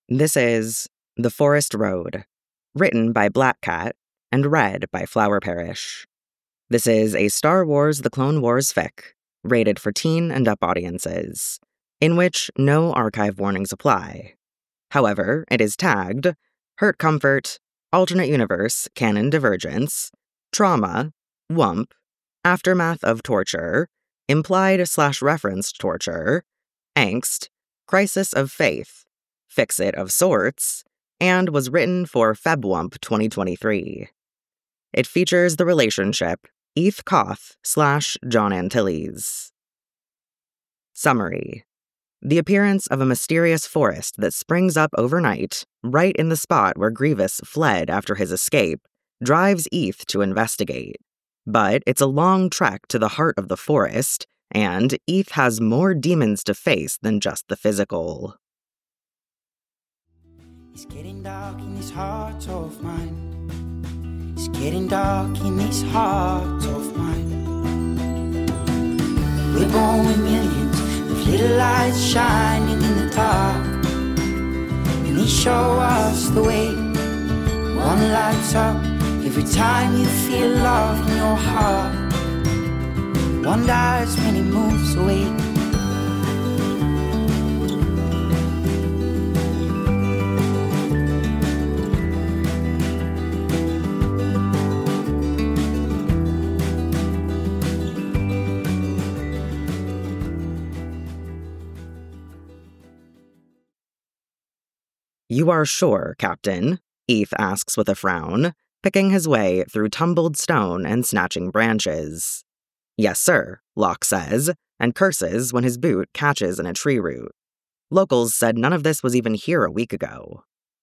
This is The Forest Road, written by Black Cat and read by Flower Parish. This is a Star Wars The Clone Wars fic, rated for teen and up audiences, in which no archive warnings apply. However, it is tagged Hurt Comfort, Alternate Universe, Canon Divergence, Trauma, Wump, Aftermath of Torture, Implied/referenced Torture, Angst, Crisis of Faith, Fix-It of Sorts, and was written for Febwump 2023. It features the relationship Eth Koth/John Antilles. Summary. The appearance of a mysterious forest that springs up overnight, right in the spot where Grievous fled after his escape, drives Eth to investigate. But it's a long trek to the heart of the forest, and Eth has more demons to face than just the physical. It's getting dark in this heart of mine. It's getting dark in this heart of mine. We're born with millions of little lights shining in the dark, and they show us the way. One lights up every time you feel love in your heart. One dies when it moves away. You are sure, Captain? Eth asks with a frown, picking his way through tumbled stone and snatching branches. Yes, sir, Locke says, and curses when his boot catches in a tree root. Locals said none of this was even here a week ago.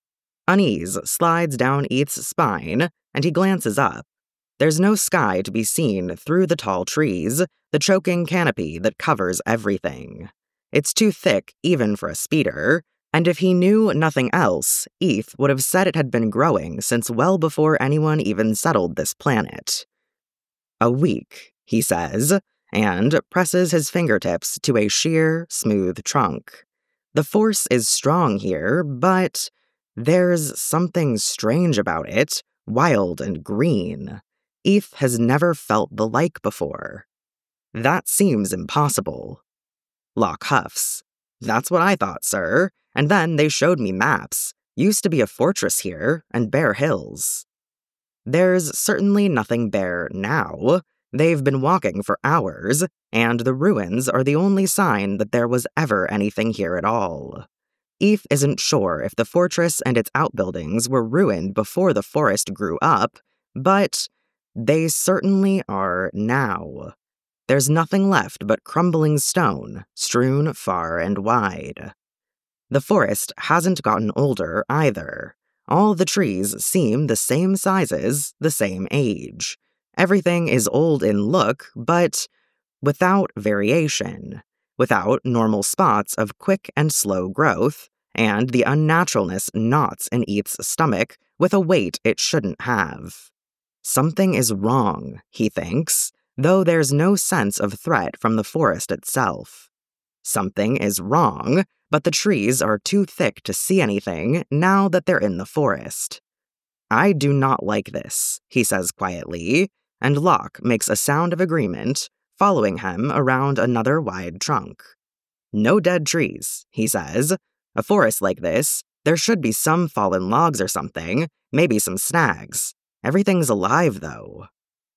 Unease slides down Eth's spine, and he glances up. There's no sky to be seen through the tall trees, the choking canopy that covers everything. It's too thick even for a speeder, and if he knew nothing else, Eth would have said it had been growing since well before anyone even settled this planet. A week, he says, and presses his fingertips to a sheer, smooth trunk. The force is strong here, but there's something strange about it, wild and green. Eth has never felt the like before. That seems impossible. Locke huffs. That's what I thought, sir. And then they showed me maps. Used to be a fortress here, and bare hills. There's certainly nothing bare now. They've been walking for hours, and the ruins are the only sign that there was ever anything here at all. Eth isn't sure if the fortress and its outbuildings were ruined before the forest grew up, but they certainly are now. There's nothing left but crumbling stone, strewn far and wide. The forest hasn't gotten older either. All the trees seem the same sizes, the same age. Everything is old in look, but without variation, without normal spots of quick and slow growth, and the unnaturalness knots in Eth's stomach with a weight it shouldn't have. Something is wrong, he thinks, though there's no sense of threat from the forest itself. Something is wrong, but the trees are too thick to see anything now that they're in the forest. I do not like this, he says quietly, and Locke makes a sound of agreement, following him around another wide trunk. No dead trees, he says. A forest like this, there should be some fallen logs or something, maybe some snags. Everything's alive, though.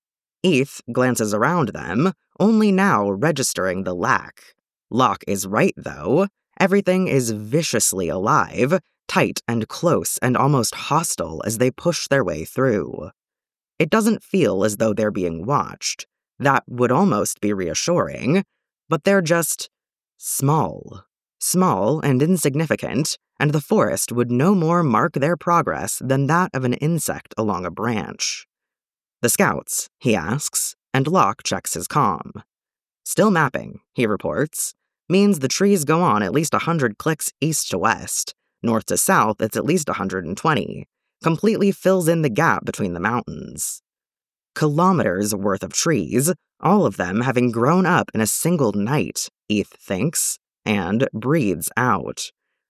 Eth glances around them, only now registering the lack. Locke is right, though. Everything is viciously alive, tight and close and almost hostile as they push their way through. It doesn't feel as though they're being watched. That would almost be reassuring, but they're just small. Small and insignificant, and the forest would no more mark their progress than that of an insect along a branch. The scouts, he asks, and Locke checks his comm. Still mapping, he reports. Means the trees go on at least 100 clicks east to west. North to south, it's at least 120. Completely fills in the gap between the mountains. Kilometers worth of trees, all of them having grown up in a single night, Eth thinks, and breathes out.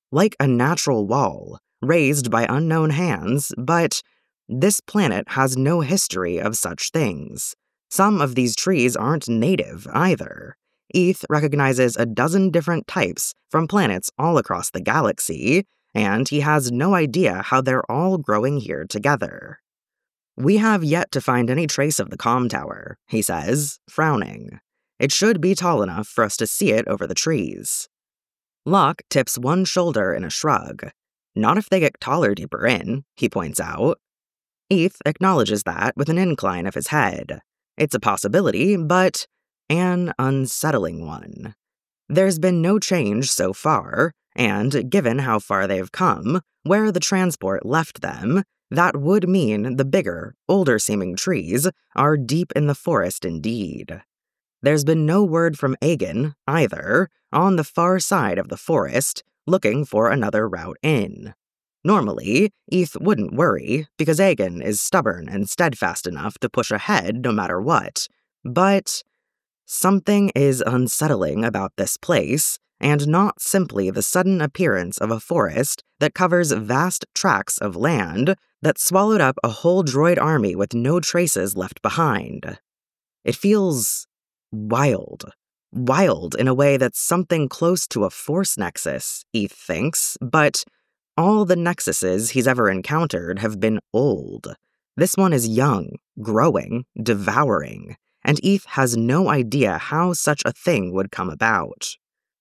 like a natural wall, raised by unknown hands, but this planet has no history of such things. Some of these trees aren't native either. Eth recognizes a dozen different types from planets all across the galaxy, and he has no idea how they're all growing here together. We have yet to find any trace of the comm tower, he says, frowning. It should be tall enough for us to see it over the trees. Locke tips one shoulder in a shrug. Not if they get taller deeper in, he points out. Eth acknowledges that with an incline of his head. It's a possibility, but an unsettling one. There's been no change so far, and given how far they've come, where the transport left them, that would mean the bigger, older-seeming trees are deep in the forest indeed. There's been no word from Aegon, either, on the far side of the forest, looking for another route in. Normally, Eth wouldn't worry, because Aegon is stubborn and steadfast enough to push ahead no matter what, but something is unsettling about this place, and not simply the sudden appearance of a forest that covers vast tracts of land that swallowed up a whole droid army with no traces left behind. It feels wild. Wild in a way that's something close to a force nexus, Eth thinks, but all the nexuses he's ever encountered have been old. This one is young, growing, devouring, and Eth has no idea how such a thing would come about.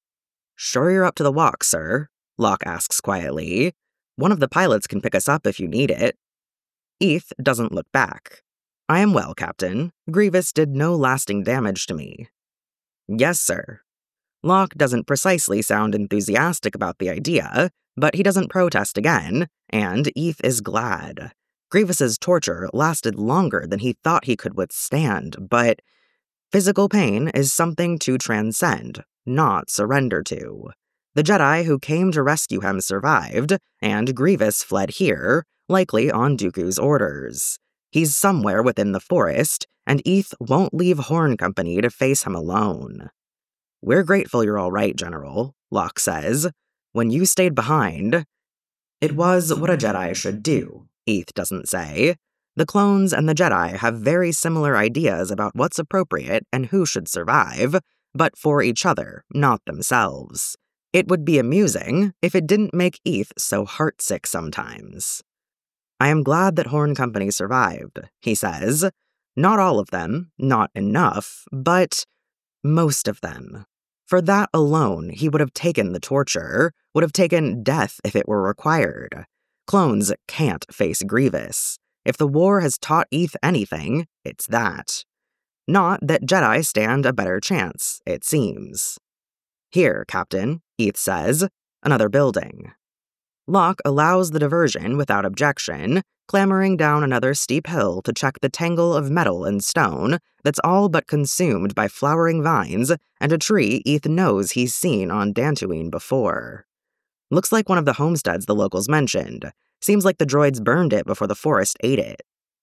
"Sure you're up to the walk, sir?" Locke asks quietly. "One of the pilots can pick us up if you need it." Eth doesn't look back. "I am well, Captain. Grievous did no lasting damage to me." "Yes, sir." Locke doesn't precisely sound enthusiastic about the idea, but he doesn't protest again, and Eth is glad. Grievous's torture lasted longer than he thought he could withstand, but physical pain is something to transcend, not surrender to. The Jedi who came to rescue him survived, and Grievous fled here, likely on Dooku's orders. He's somewhere within the forest, and Eth won't leave Horn Company to face him alone. "We're grateful you're all right, General," Locke says. "When you stayed behind..." It was what a Jedi should do, Eth doesn't say. The clones and the Jedi have very similar ideas about what's appropriate and who should survive, but for each other, not themselves. It would be amusing if it didn't make Eth so heartsick sometimes. "I am glad that Horn Company survived," he says. "Not all of them, not enough, but most of them. For that alone, he would have taken the torture, would have taken death if it were required. Clones can't face Grievous. If the war has taught Eth anything, it's that. Not that Jedi stand a better chance, it seems." "Here, Captain," Eth says. "Another building." Locke allows the diversion without objection, clambering down another steep hill to check the tangle of metal and stone that's all but consumed by flowering vines and a tree Eth knows he's seen on Dantooine before. Looks like one of the homesteads the locals mentioned. Seems like the droids burned it before the forest ate it.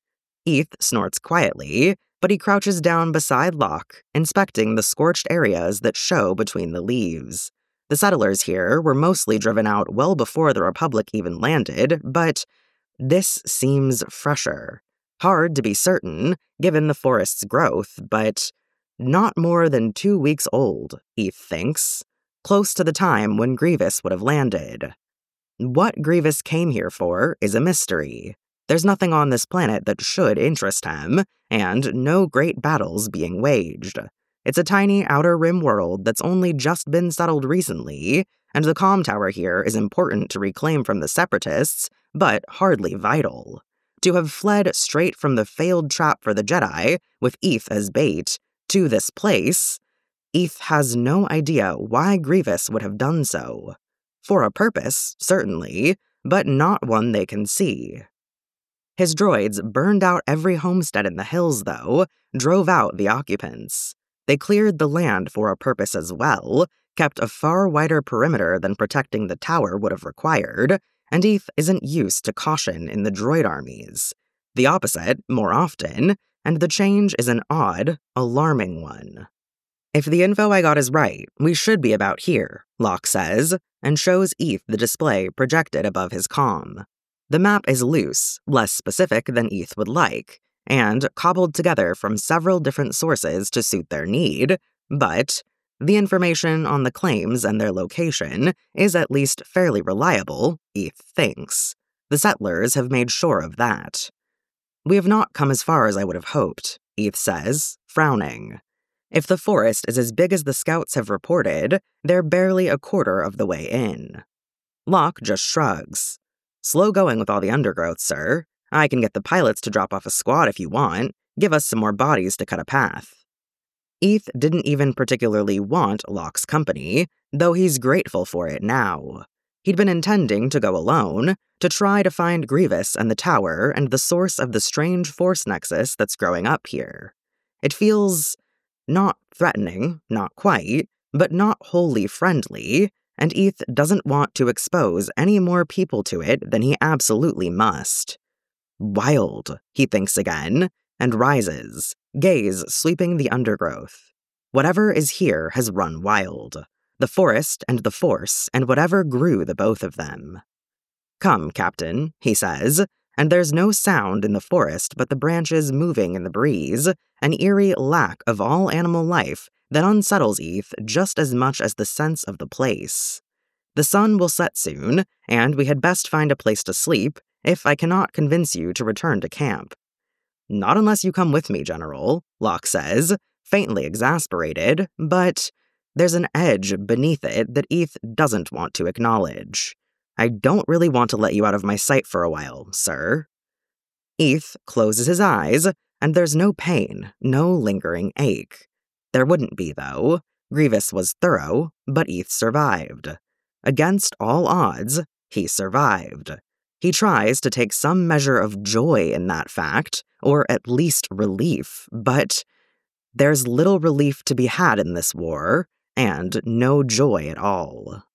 Eth snorts quietly, but he crouches down beside Locke, inspecting the scorched areas that show between the leaves. The settlers here were mostly driven out well before the Republic even landed, but this seems fresher. Hard to be certain, given the forest's growth, but not more than 2 weeks old, Eth thinks, close to the time when Grievous would have landed. What Grievous came here for is a mystery. There's nothing on this planet that should interest him, and no great battles being waged. It's a tiny outer rim world that's only just been settled recently, and the comm tower here is important to reclaim from the Separatists, but hardly vital. To have fled straight from the failed trap for the Jedi, with Eth as bait, to this place, Eth has no idea why Grievous would have done so. For a purpose, certainly, but not one they can see. His droids burned out every homestead in the hills, though, drove out the occupants. They cleared the land for a purpose as well, kept a far wider perimeter than protecting the tower would have required, and Eth isn't used to caution in the droid armies. The opposite, more often, and the change is an odd, alarming one. If the info I got is right, we should be about here, Locke says, and shows Eth the display projected above his comm. The map is loose, less specific than Eth would like, and cobbled together from several different sources to suit their need, but the information on the claims and their location is at least fairly reliable, Eth thinks. The settlers have made sure of that. We have not come as far as I would have hoped, Eth says, frowning. If the forest is as big as the scouts have reported, they're barely a quarter of the way in. Locke just shrugs. Slow going with all the undergrowth, sir. I can get the pilots to drop off a squad if you want. Give us some more bodies to cut a path. Eth didn't even particularly want Locke's company, though he's grateful for it now. He'd been intending to go alone, to try to find Grievous and the tower and the source of the strange force nexus that's growing up here. It feels not threatening, not quite, but not wholly friendly, and Eth doesn't want to expose any more people to it than he absolutely must. Wild, he thinks again, and rises, gaze sweeping the undergrowth. Whatever is here has run wild. The forest and the force, and whatever grew the both of them. Come, Captain, he says, and there's no sound in the forest but the branches moving in the breeze, an eerie lack of all animal life that unsettles Eth just as much as the sense of the place. The sun will set soon, and we had best find a place to sleep if I cannot convince you to return to camp. Not unless you come with me, General, Locke says, faintly exasperated, but there's an edge beneath it that Eth doesn't want to acknowledge. I don't really want to let you out of my sight for a while, sir. Eth closes his eyes, and there's no pain, no lingering ache. There wouldn't be, though. Grievous was thorough, but Eth survived. Against all odds, he survived. He tries to take some measure of joy in that fact, or at least relief, but there's little relief to be had in this war, and no joy at all.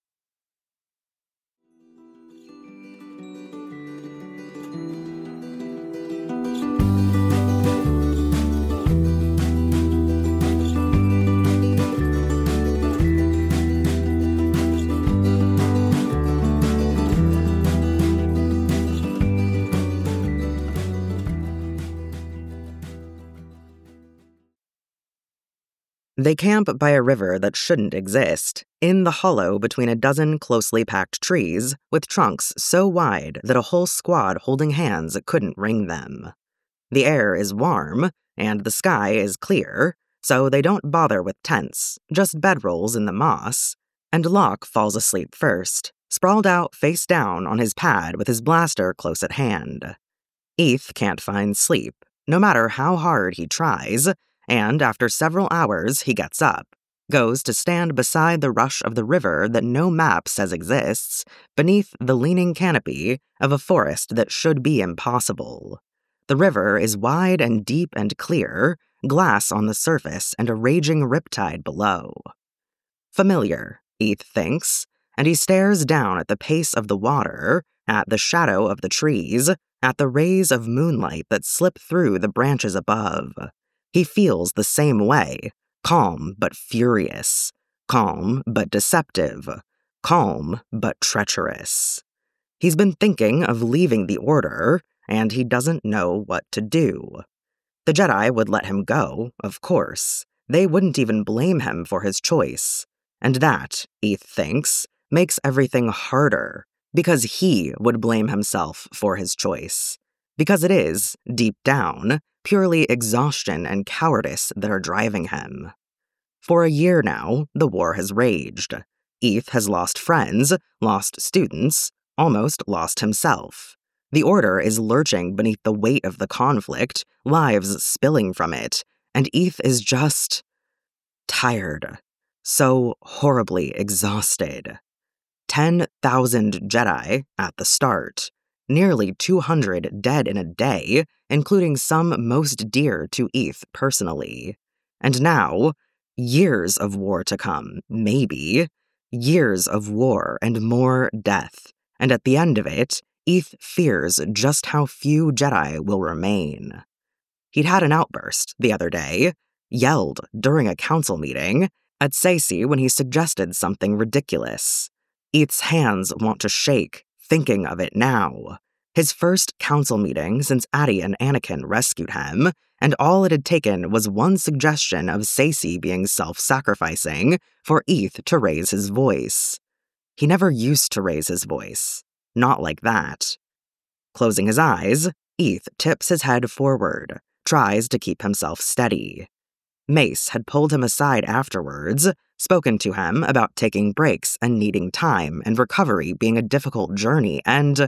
They camp by a river that shouldn't exist, in the hollow between a dozen closely packed trees, with trunks so wide that a whole squad holding hands couldn't wring them. The air is warm, and the sky is clear, so they don't bother with tents, just bedrolls in the moss, and Locke falls asleep first, sprawled out face down on his pad with his blaster close at hand. Eth can't find sleep, no matter how hard he tries, and after several hours he gets up, goes to stand beside the rush of the river that no map says exists, beneath the leaning canopy of a forest that should be impossible. The river is wide and deep and clear, glass on the surface and a raging riptide below. Familiar, Eth thinks, and he stares down at the pace of the water, at the shadow of the trees, at the rays of moonlight that slip through the branches above. He feels the same way, calm but furious, calm but deceptive, calm but treacherous. He's been thinking of leaving the Order, and he doesn't know what to do. The Jedi would let him go, of course. They wouldn't even blame him for his choice. And that, Eth thinks, makes everything harder, because he would blame himself for his choice. Because it is, deep down, purely exhaustion and cowardice that are driving him. For a year now, the war has raged. Eth has lost friends, lost students, almost lost himself. The Order is lurching beneath the weight of the conflict, lives spilling from it, and Eth is just tired. So horribly exhausted. 10,000 Jedi at the start. Nearly 200 dead in a day, including some most dear to Eth personally. And now, years of war to come, maybe. Years of war and more death. And at the end of it, Eth fears just how few Jedi will remain. He'd had an outburst the other day. yelled during a council meeting at Cersei when he suggested something ridiculous. Eth's hands want to shake, thinking of it now. His first council meeting since Addie and Anakin rescued him, and all it had taken was one suggestion of Cersei being self-sacrificing for Eth to raise his voice. He never used to raise his voice. Not like that. Closing his eyes, Eth tips his head forward, tries to keep himself steady. Mace had pulled him aside afterwards, spoken to him about taking breaks and needing time and recovery being a difficult journey, and,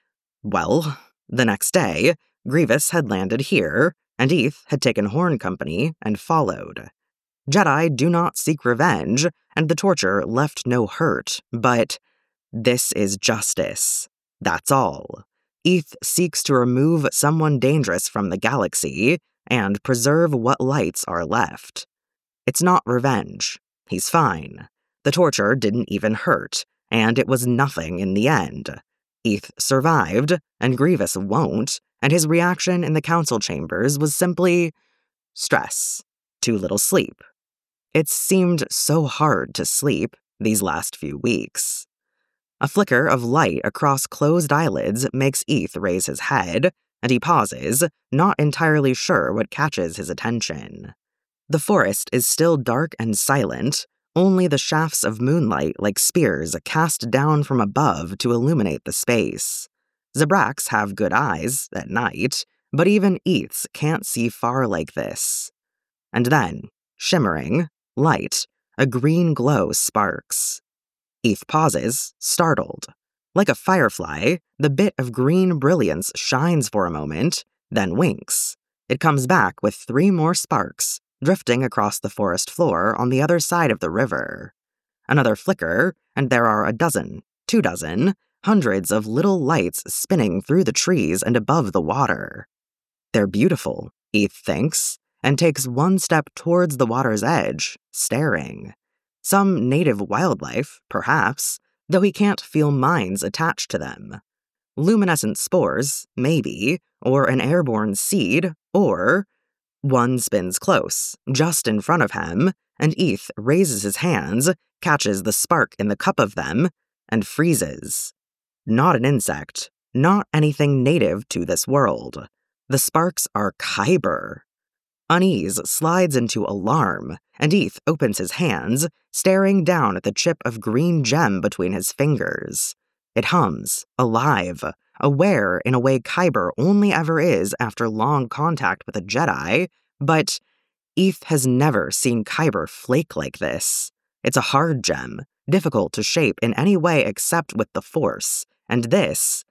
well, the next day, Grievous had landed here, and Eth had taken Horn company and followed. Jedi do not seek revenge, and the torture left no hurt, but this is justice. That's all. Eth seeks to remove someone dangerous from the galaxy and preserve what lights are left. It's not revenge. He's fine. The torture didn't even hurt, and it was nothing in the end. Eth survived, and Grievous won't, and his reaction in the council chambers was simply stress, too little sleep. It seemed so hard to sleep these last few weeks. A flicker of light across closed eyelids makes Eth raise his head, and he pauses, not entirely sure what catches his attention. The forest is still dark and silent, only the shafts of moonlight like spears cast down from above to illuminate the space. Zabraks have good eyes at night, but even Eth's can't see far like this. And then, shimmering, light, a green glow sparks. Eth pauses, startled. Like a firefly, the bit of green brilliance shines for a moment, then winks. It comes back with 3 more sparks, drifting across the forest floor on the other side of the river. Another flicker, and there are 12, 24, hundreds of little lights spinning through the trees and above the water. They're beautiful, Eth thinks, and takes one step towards the water's edge, staring. Some native wildlife, perhaps, though he can't feel minds attached to them. Luminescent spores, maybe, or an airborne seed, or... One spins close, just in front of him, and Eth raises his hands, catches the spark in the cup of them, and freezes. Not an insect, not anything native to this world. The sparks are Kyber. Unease slides into alarm, and Eth opens his hands, staring down at the chip of green gem between his fingers. It hums, alive, aware in a way Kyber only ever is after long contact with a Jedi, but Eth has never seen Kyber flake like this. It's a hard gem, difficult to shape in any way except with the Force, and this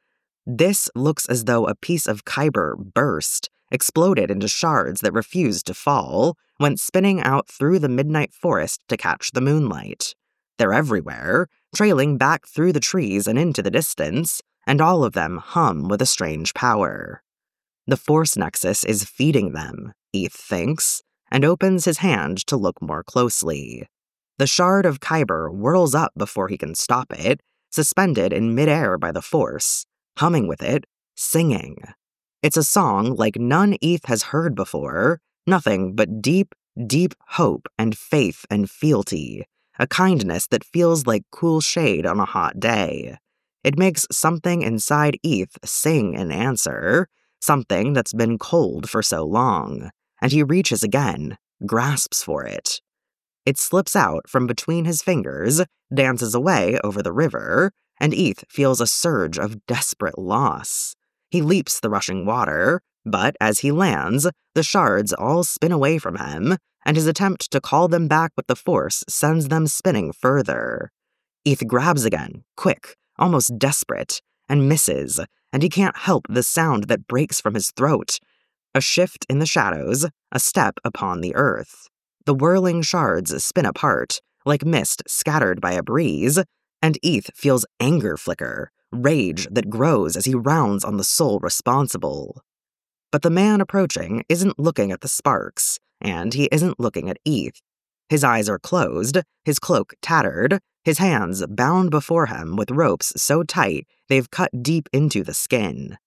looks as though a piece of Kyber burst, exploded into shards that refused to fall, went spinning out through the midnight forest to catch the moonlight. They're everywhere, trailing back through the trees and into the distance, and all of them hum with a strange power. The Force Nexus is feeding them, Eth thinks, and opens his hand to look more closely. The shard of Kyber whirls up before he can stop it, suspended in midair by the Force, humming with it, singing. It's a song like none Eth has heard before, nothing but deep, deep hope and faith and fealty, a kindness that feels like cool shade on a hot day. It makes something inside Eth sing in answer, something that's been cold for so long, and he reaches again, grasps for it. It slips out from between his fingers, dances away over the river, and Eth feels a surge of desperate loss. He leaps the rushing water, but as he lands, the shards all spin away from him, and his attempt to call them back with the Force sends them spinning further. Eth grabs again, quick, almost desperate, and misses, and he can't help the sound that breaks from his throat. A shift in the shadows, a step upon the earth. The whirling shards spin apart, like mist scattered by a breeze, and Eth feels anger flicker, rage that grows as he rounds on the soul responsible. But the man approaching isn't looking at the sparks, and he isn't looking at Eth. His eyes are closed, his cloak tattered, his hands bound before him with ropes so tight they've cut deep into the skin.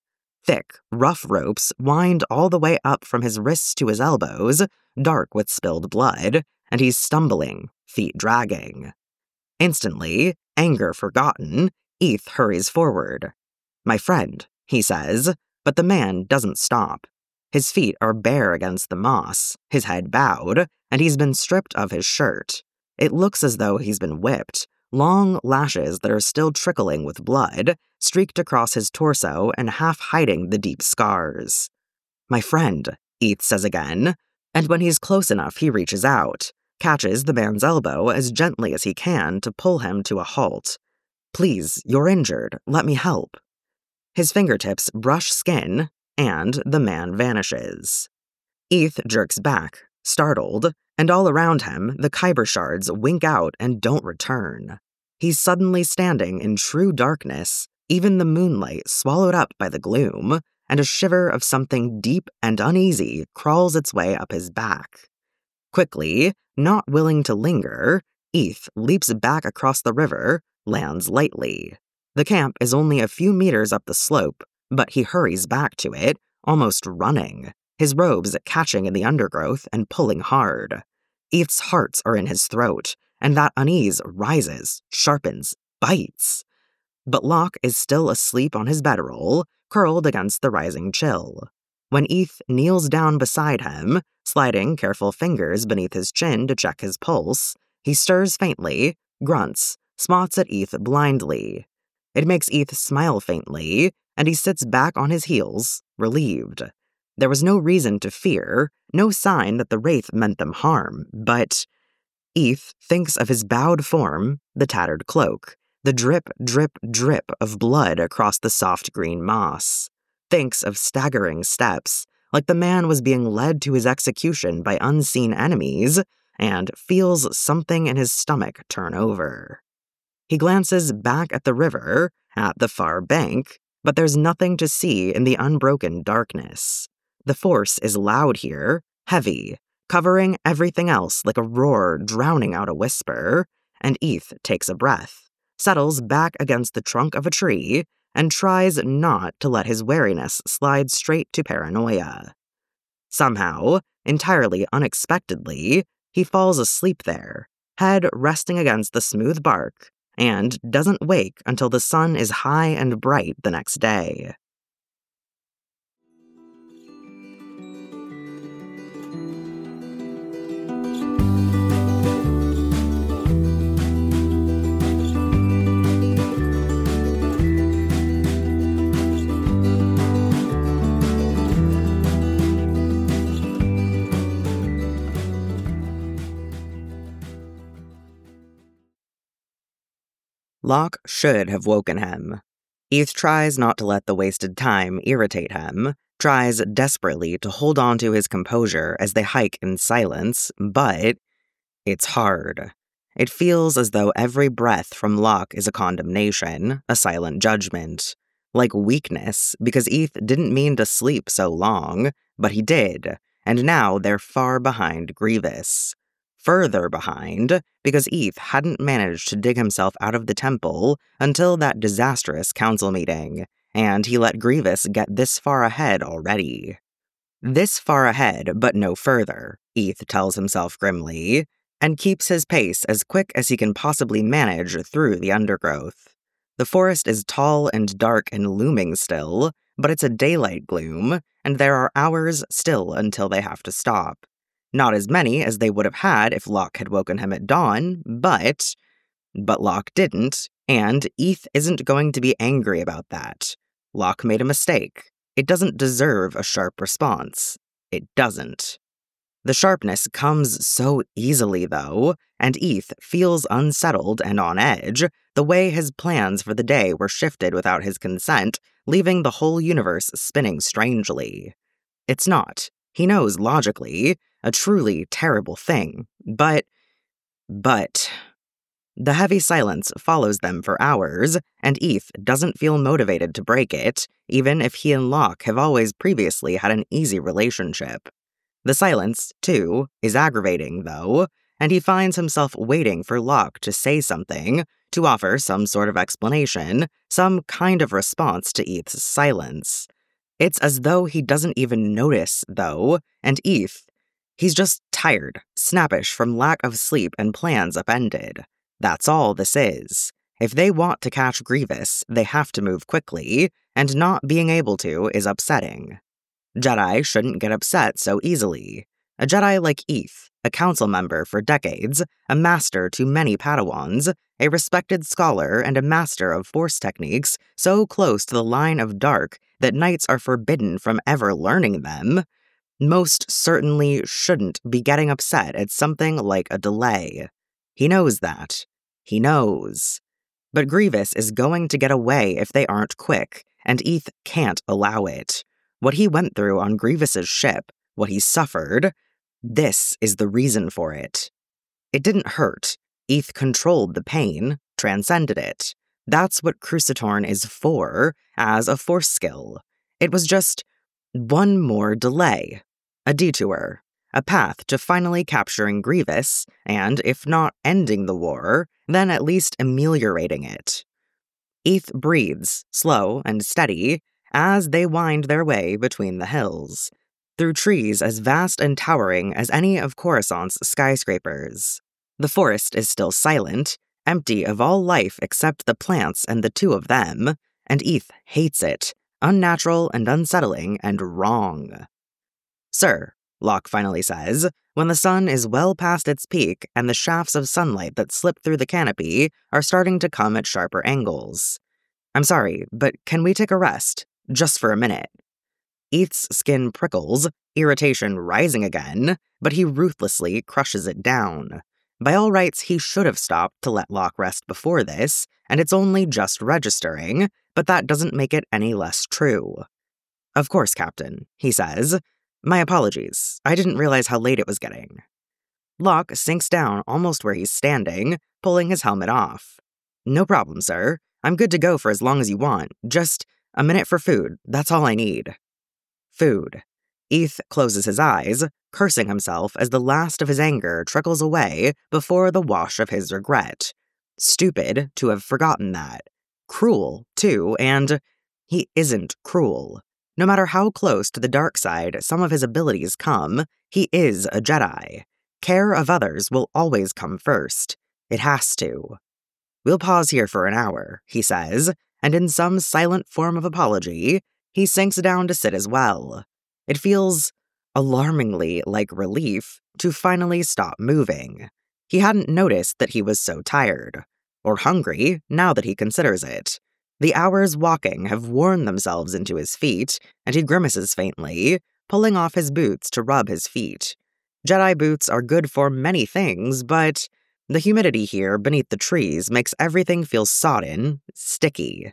Thick, rough ropes wind all the way up from his wrists to his elbows, dark with spilled blood, and he's stumbling, feet dragging. Instantly, anger forgotten, Eth hurries forward. "My friend," he says, but the man doesn't stop. His feet are bare against the moss, his head bowed, and he's been stripped of his shirt. It looks as though he's been whipped, long lashes that are still trickling with blood, streaked across his torso and half hiding the deep scars. "My friend," Eth says again, and when he's close enough he reaches out, catches the man's elbow as gently as he can to pull him to a halt. "Please, you're injured. Let me help." His fingertips brush skin, and the man vanishes. Eth jerks back, startled, and all around him, the Kyber shards wink out and don't return. He's suddenly standing in true darkness, even the moonlight swallowed up by the gloom, and a shiver of something deep and uneasy crawls its way up his back. Quickly, not willing to linger, Eth leaps back across the river, lands lightly. The camp is only a few meters up the slope, but he hurries back to it, almost running, his robes catching in the undergrowth and pulling hard. Eth's hearts are in his throat, and that unease rises, sharpens, bites. But Locke is still asleep on his bedroll, curled against the rising chill. When Eth kneels down beside him, sliding careful fingers beneath his chin to check his pulse, he stirs faintly, grunts, spots at Eth blindly. It makes Eth smile faintly, and he sits back on his heels, relieved. There was no reason to fear, no sign that the wraith meant them harm, but Eth thinks of his bowed form, the tattered cloak, the drip, drip, drip of blood across the soft green moss. Thinks of staggering steps, like the man was being led to his execution by unseen enemies, and feels something in his stomach turn over. He glances back at the river, at the far bank, but there's nothing to see in the unbroken darkness. The force is loud here, heavy, covering everything else like a roar drowning out a whisper, and Eth takes a breath, settles back against the trunk of a tree, and tries not to let his wariness slide straight to paranoia. Somehow, entirely unexpectedly, he falls asleep there, head resting against the smooth bark, and doesn't wake until the sun is high and bright the next day. Locke should have woken him. Eth tries not to let the wasted time irritate him, tries desperately to hold on to his composure as they hike in silence, but it's hard. It feels as though every breath from Locke is a condemnation, a silent judgment. Like weakness, because Eth didn't mean to sleep so long, but he did, and now they're far behind Grievous. Further behind, because Eth hadn't managed to dig himself out of the temple until that disastrous council meeting, and he let Grievous get this far ahead already. This far ahead, but no further, Eth tells himself grimly, and keeps his pace as quick as he can possibly manage through the undergrowth. The forest is tall and dark and looming still, but it's a daylight gloom, and there are hours still until they have to stop. Not as many as they would have had if Locke had woken him at dawn, but Locke didn't, and Eth isn't going to be angry about that. Locke made a mistake. It doesn't deserve a sharp response. It doesn't. The sharpness comes so easily, though, and Eth feels unsettled and on edge, the way his plans for the day were shifted without his consent, leaving the whole universe spinning strangely. It's not, he knows logically, a truly terrible thing, but the heavy silence follows them for hours, and Eth doesn't feel motivated to break it, even if he and Locke have always previously had an easy relationship. The silence, too, is aggravating, though, and he finds himself waiting for Locke to say something, to offer some sort of explanation, some kind of response to Eth's silence. It's as though he doesn't even notice, though, and he's just tired, snappish from lack of sleep and plans upended. That's all this is. If they want to catch Grievous, they have to move quickly, and not being able to is upsetting. Jedi shouldn't get upset so easily. A Jedi like Eth, a council member for decades, a master to many Padawans, a respected scholar and a master of Force techniques so close to the line of dark that knights are forbidden from ever learning them, most certainly shouldn't be getting upset at something like a delay. He knows that. He knows. But Grievous is going to get away if they aren't quick, and Eth can't allow it. What he went through on Grievous's ship, what he suffered, this is the reason for it. It didn't hurt. Eth controlled the pain, transcended it. That's what Crucitorn is for, as a Force skill. It was just one more delay, a detour, a path to finally capturing Grievous, and if not ending the war, then at least ameliorating it. Eth breathes, slow and steady, as they wind their way between the hills, through trees as vast and towering as any of Coruscant's skyscrapers. The forest is still silent, empty of all life except the plants and the two of them, and Eth hates it, unnatural and unsettling and wrong. "Sir," Locke finally says, when the sun is well past its peak and the shafts of sunlight that slip through the canopy are starting to come at sharper angles. "I'm sorry, but can we take a rest? Just for a minute." Eth's skin prickles, irritation rising again, but he ruthlessly crushes it down. By all rights, he should have stopped to let Locke rest before this, and it's only just registering, but that doesn't make it any less true. "Of course, Captain," he says. "My apologies. I didn't realize how late it was getting." Locke sinks down almost where he's standing, pulling his helmet off. "No problem, sir. I'm good to go for as long as you want. Just a minute for food. That's all I need." Food. Eth closes his eyes, cursing himself as the last of his anger trickles away before the wash of his regret. Stupid to have forgotten that. Cruel, too, and he isn't cruel. No matter how close to the dark side some of his abilities come, he is a Jedi. Care of others will always come first. It has to. "We'll pause here for an hour," he says, and in some silent form of apology, he sinks down to sit as well. It feels alarmingly like relief to finally stop moving. He hadn't noticed that he was so tired, or hungry now that he considers it. The hours walking have worn themselves into his feet, and he grimaces faintly, pulling off his boots to rub his feet. Jedi boots are good for many things, but the humidity here beneath the trees makes everything feel sodden, sticky.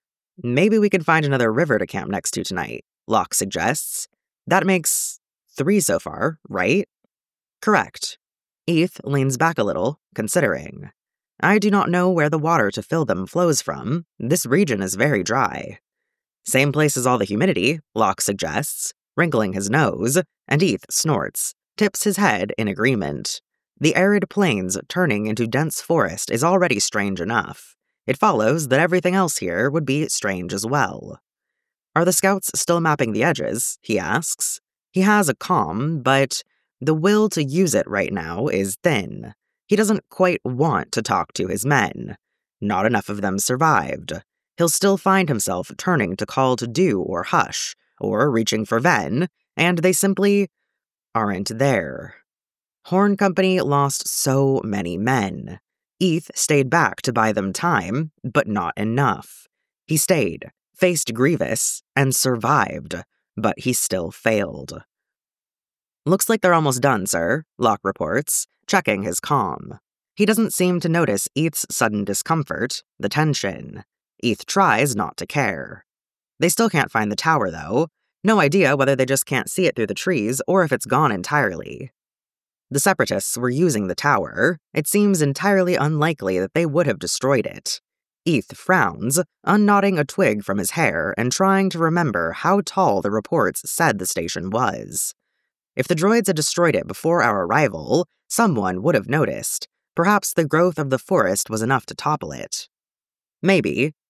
"Maybe we can find another river to camp next to tonight," Locke suggests. "That makes 3 so far, right?" "Correct." Eth leans back a little, considering. "I do not know where the water to fill them flows from. This region is very dry." "Same place as all the humidity," Locke suggests, wrinkling his nose, and Eth snorts, tips his head in agreement. The arid plains turning into dense forest is already strange enough. It follows that everything else here would be strange as well. "Are the scouts still mapping the edges?" he asks. He has a comm, but the will to use it right now is thin. He doesn't quite want to talk to his men. Not enough of them survived. He'll still find himself turning to call to do or hush, or reaching for Ven, and they simply aren't there. Horn Company lost so many men. Eth stayed back to buy them time, but not enough. He stayed, faced Grievous, and survived, but he still failed. "Looks like they're almost done, sir," Locke reports, checking his comm. He doesn't seem to notice Eth's sudden discomfort, the tension. Eth tries not to care. They still can't find the tower, though. No idea whether they just can't see it through the trees or if it's gone entirely. The Separatists were using the tower. It seems entirely unlikely that they would have destroyed it. Eth frowns, unknotting a twig from his hair and trying to remember how tall the reports said the station was. If the droids had destroyed it before our arrival, someone would have noticed. Perhaps the growth of the forest was enough to topple it. Maybe,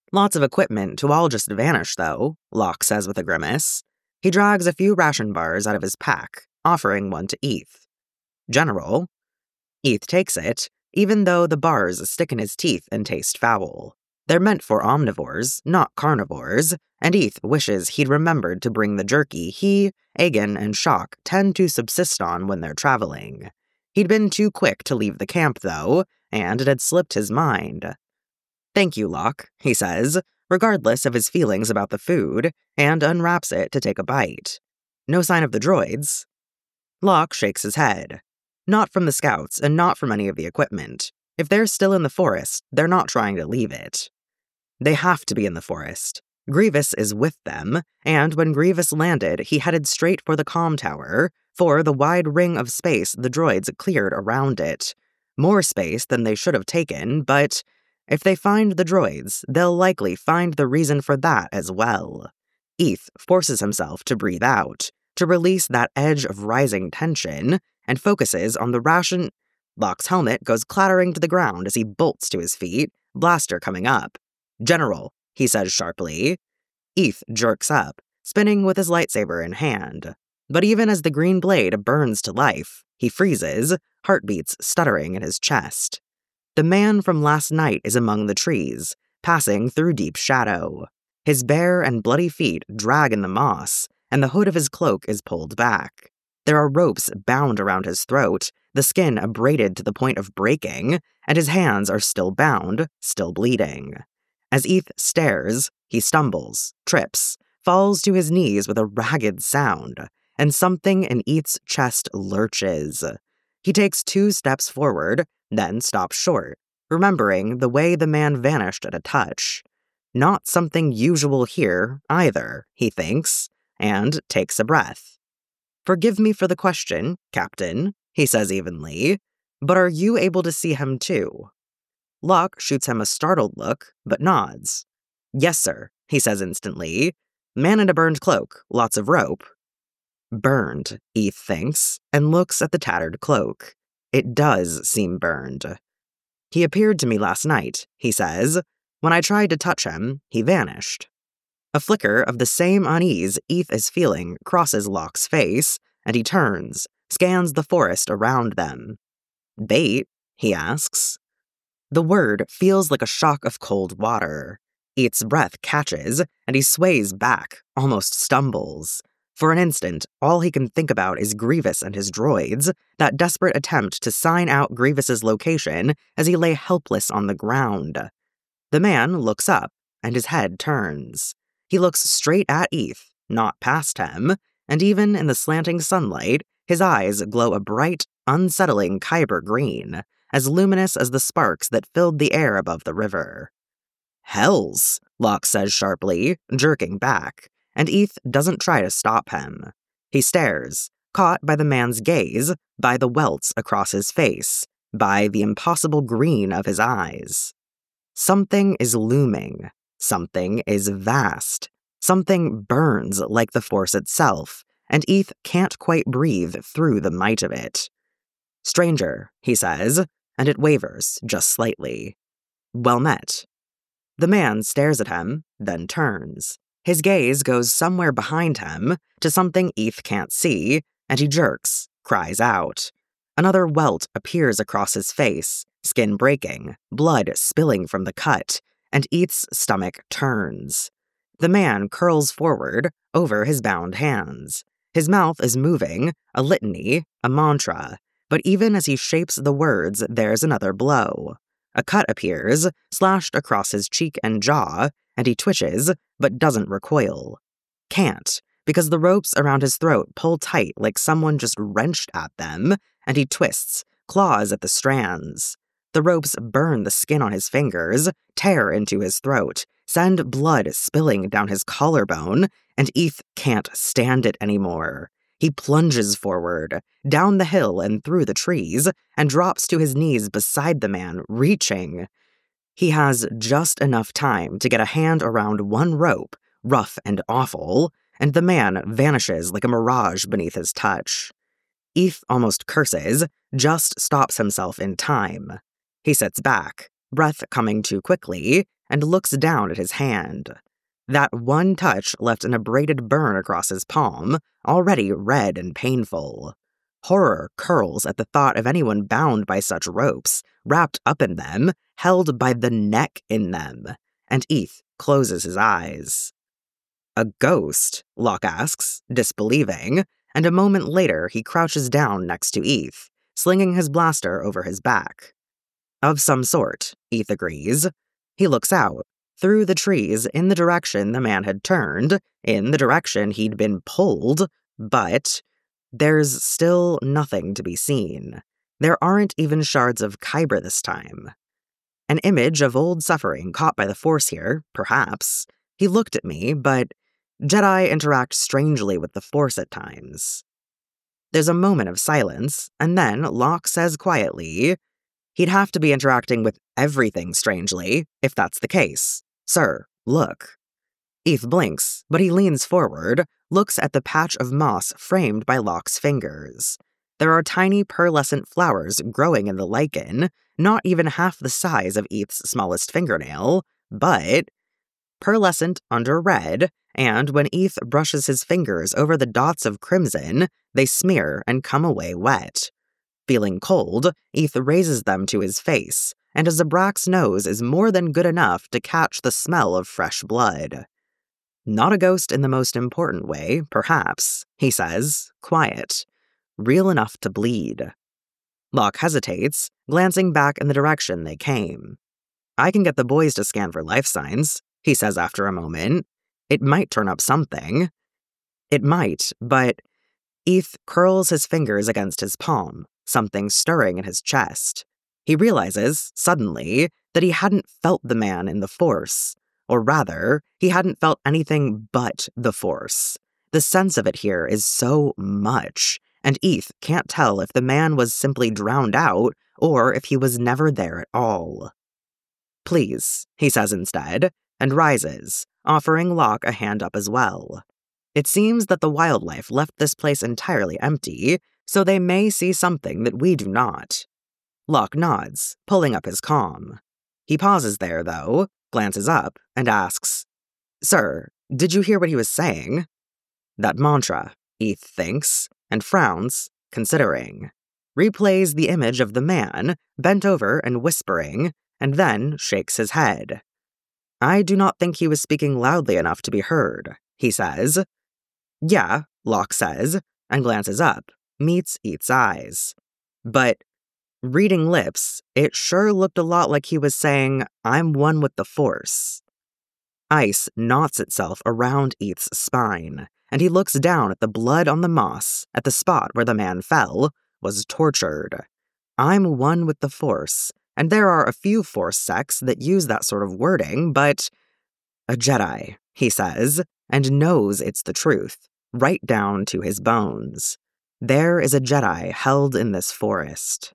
Lots of equipment to all just vanish, though, Locke says with a grimace. He drags a few ration bars out of his pack, offering one to Eth. General. Eth takes it, even though the bars stick in his teeth and taste foul. They're meant for omnivores, not carnivores, and Eth wishes he'd remembered to bring the jerky he, Aegon, and Shock tend to subsist on when they're traveling. He'd been too quick to leave the camp, though, and it had slipped his mind. "Thank you, Locke," he says, regardless of his feelings about the food, and unwraps it to take a bite. "No sign of the droids?" Locke shakes his head. "Not from the scouts, and not from any of the equipment. If they're still in the forest, they're not trying to leave it. They have to be in the forest. Grievous is with them, and when Grievous landed, he headed straight for the comm tower, for the wide ring of space the droids cleared around it. More space than they should have taken, but if they find the droids, they'll likely find the reason for that as well." Eth forces himself to breathe out, to release that edge of rising tension, and focuses on the ration. Locke's helmet goes clattering to the ground as he bolts to his feet, blaster coming up. "General," he says sharply. Eth jerks up, spinning with his lightsaber in hand. But even as the green blade burns to life, he freezes, heartbeats stuttering in his chest. The man from last night is among the trees, passing through deep shadow. His bare and bloody feet drag in the moss, and the hood of his cloak is pulled back. There are ropes bound around his throat, the skin abraded to the point of breaking, and his hands are still bound, still bleeding. As Eth stares, he stumbles, trips, falls to his knees with a ragged sound, and something in Eth's chest lurches. He takes 2 steps forward, then stops short, remembering the way the man vanished at a touch. Not something usual here, either, he thinks, and takes a breath. "Forgive me for the question, Captain," he says evenly, "but are you able to see him too?" Locke shoots him a startled look, but nods. "Yes, sir," he says instantly. "Man in a burned cloak, lots of rope." Burned, Eth thinks, and looks at the tattered cloak. It does seem burned. "He appeared to me last night," he says. "When I tried to touch him, he vanished." A flicker of the same unease Eth is feeling crosses Locke's face, and he turns, scans the forest around them. "Bait?" he asks. The word feels like a shock of cold water. Eth's breath catches, and he sways back, almost stumbles. For an instant, all he can think about is Grievous and his droids, that desperate attempt to sign out Grievous's location as he lay helpless on the ground. The man looks up, and his head turns. He looks straight at Eth, not past him, and even in the slanting sunlight, his eyes glow a bright, unsettling Kyber green, as luminous as the sparks that filled the air above the river. "Hells," Locke says sharply, jerking back, and Eth doesn't try to stop him. He stares, caught by the man's gaze, by the welts across his face, by the impossible green of his eyes. Something is looming. Something is vast. Something burns like the Force itself, and Eth can't quite breathe through the might of it. "Stranger," he says, and it wavers just slightly. "Well met." The man stares at him, then turns. His gaze goes somewhere behind him, to something Eth can't see, and he jerks, cries out. Another welt appears across his face, skin breaking, blood spilling from the cut, and Eth's stomach turns. The man curls forward, over his bound hands. His mouth is moving, a litany, a mantra, but even as he shapes the words, there's another blow. A cut appears, slashed across his cheek and jaw, and he twitches, but doesn't recoil. Can't, because the ropes around his throat pull tight like someone just wrenched at them, and he twists, claws at the strands. The ropes burn the skin on his fingers, tear into his throat, send blood spilling down his collarbone, and Eth can't stand it anymore. He plunges forward, down the hill and through the trees, and drops to his knees beside the man, reaching. He has just enough time to get a hand around one rope, rough and awful, and the man vanishes like a mirage beneath his touch. Eth almost curses, just stops himself in time. He sits back, breath coming too quickly, and looks down at his hand. That one touch left an abraded burn across his palm, already red and painful. Horror curls at the thought of anyone bound by such ropes, wrapped up in them, held by the neck in them, and Eth closes his eyes. "A ghost?" Locke asks, disbelieving, and a moment later he crouches down next to Eth, slinging his blaster over his back. "Of some sort," Eth agrees. He looks out, through the trees in the direction the man had turned, in the direction he'd been pulled, but there's still nothing to be seen. There aren't even shards of Kyber this time. An image of old suffering caught by the Force here, perhaps. He looked at me, but Jedi interact strangely with the Force at times. There's a moment of silence, and then Locke says quietly, "He'd have to be interacting with everything strangely, if that's the case. Sir, look." Eth blinks, but he leans forward, looks at the patch of moss framed by Locke's fingers. There are tiny pearlescent flowers growing in the lichen, not even half the size of Eth's smallest fingernail, but pearlescent under red, and when Eth brushes his fingers over the dots of crimson, they smear and come away wet. Feeling cold, Eth raises them to his face, and a Zabrak's nose is more than good enough to catch the smell of fresh blood. "Not a ghost in the most important way, perhaps," he says, quiet. "Real enough to bleed." Locke hesitates, glancing back in the direction they came. "I can get the boys to scan for life signs," he says after a moment. "It might turn up something." It might, but Eth curls his fingers against his palm, something stirring in his chest. He realizes, suddenly, that he hadn't felt the man in the Force. Or rather, he hadn't felt anything but the Force. The sense of it here is so much, and Eth can't tell if the man was simply drowned out or if he was never there at all. "Please," he says instead, and rises, offering Locke a hand up as well. It seems that the wildlife left this place entirely empty, so they may see something that we do not. Locke nods, pulling up his comm. He pauses there, though, glances up, and asks, "Sir, did you hear what he was saying?" That mantra, Eth thinks, and frowns, considering. Replays the image of the man, bent over and whispering, and then shakes his head. "I do not think he was speaking loudly enough to be heard," he says. "Yeah," Locke says, and glances up, meets Eth's eyes. But reading lips, it sure looked a lot like he was saying, "I'm one with the Force." Ice knots itself around Eth's spine, and he looks down at the blood on the moss, at the spot where the man fell, was tortured. "I'm one with the Force," and there are a few Force sects that use that sort of wording, but a Jedi, he says, and knows it's the truth, right down to his bones. There is a Jedi held in this forest.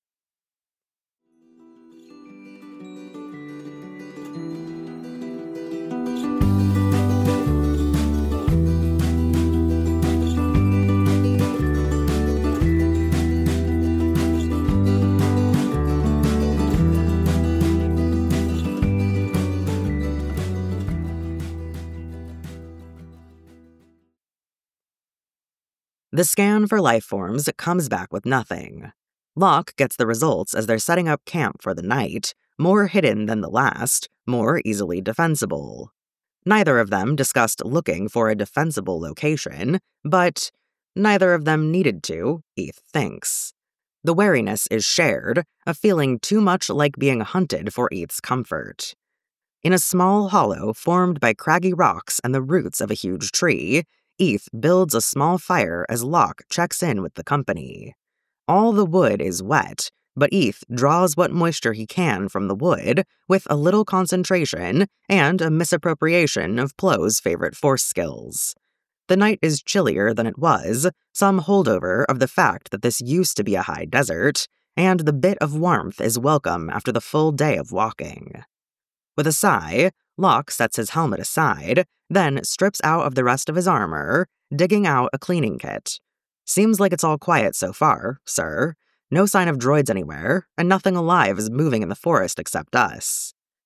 The scan for life forms comes back with nothing. Locke gets the results as they're setting up camp for the night, more hidden than the last, more easily defensible. Neither of them discussed looking for a defensible location, but neither of them needed to, Eth thinks. The wariness is shared, a feeling too much like being hunted for Eth's comfort. In a small hollow formed by craggy rocks and the roots of a huge tree, Eth builds a small fire as Locke checks in with the company. All the wood is wet, but Eth draws what moisture he can from the wood with a little concentration and a misappropriation of Plo's favorite Force skills. The night is chillier than it was, some holdover of the fact that this used to be a high desert, and the bit of warmth is welcome after the full day of walking. With a sigh, Locke sets his helmet aside, then strips out of the rest of his armor, digging out a cleaning kit. "Seems like it's all quiet so far, sir. No sign of droids anywhere, and nothing alive is moving in the forest except us."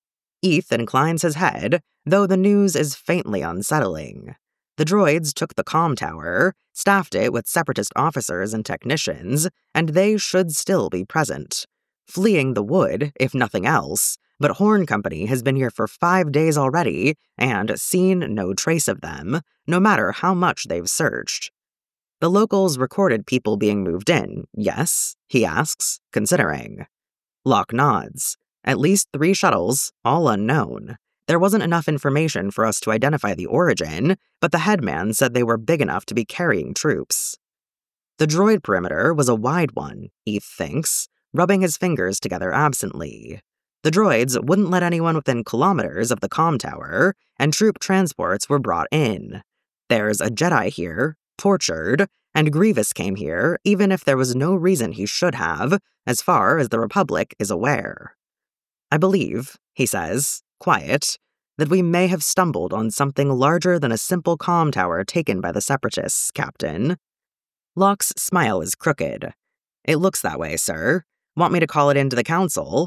Eth inclines his head, though the news is faintly unsettling. The droids took the comm tower, staffed it with separatist officers and technicians, and they should still be present. Fleeing the wood, if nothing else, but Horn Company has been here for 5 days already and seen no trace of them, no matter how much they've searched. The locals recorded people being moved in, yes? He asks, considering. Locke nods. At least 3 shuttles, all unknown. There wasn't enough information for us to identify the origin, but the headman said they were big enough to be carrying troops. The droid perimeter was a wide one, Eth thinks, rubbing his fingers together absently. The droids wouldn't let anyone within kilometers of the comm tower, and troop transports were brought in. There's a Jedi here, tortured, and Grievous came here even if there was no reason he should have, as far as the Republic is aware. I believe, he says, quiet, that we may have stumbled on something larger than a simple comm tower taken by the Separatists, Captain. Locke's smile is crooked. It looks that way, sir. Want me to call it into the council?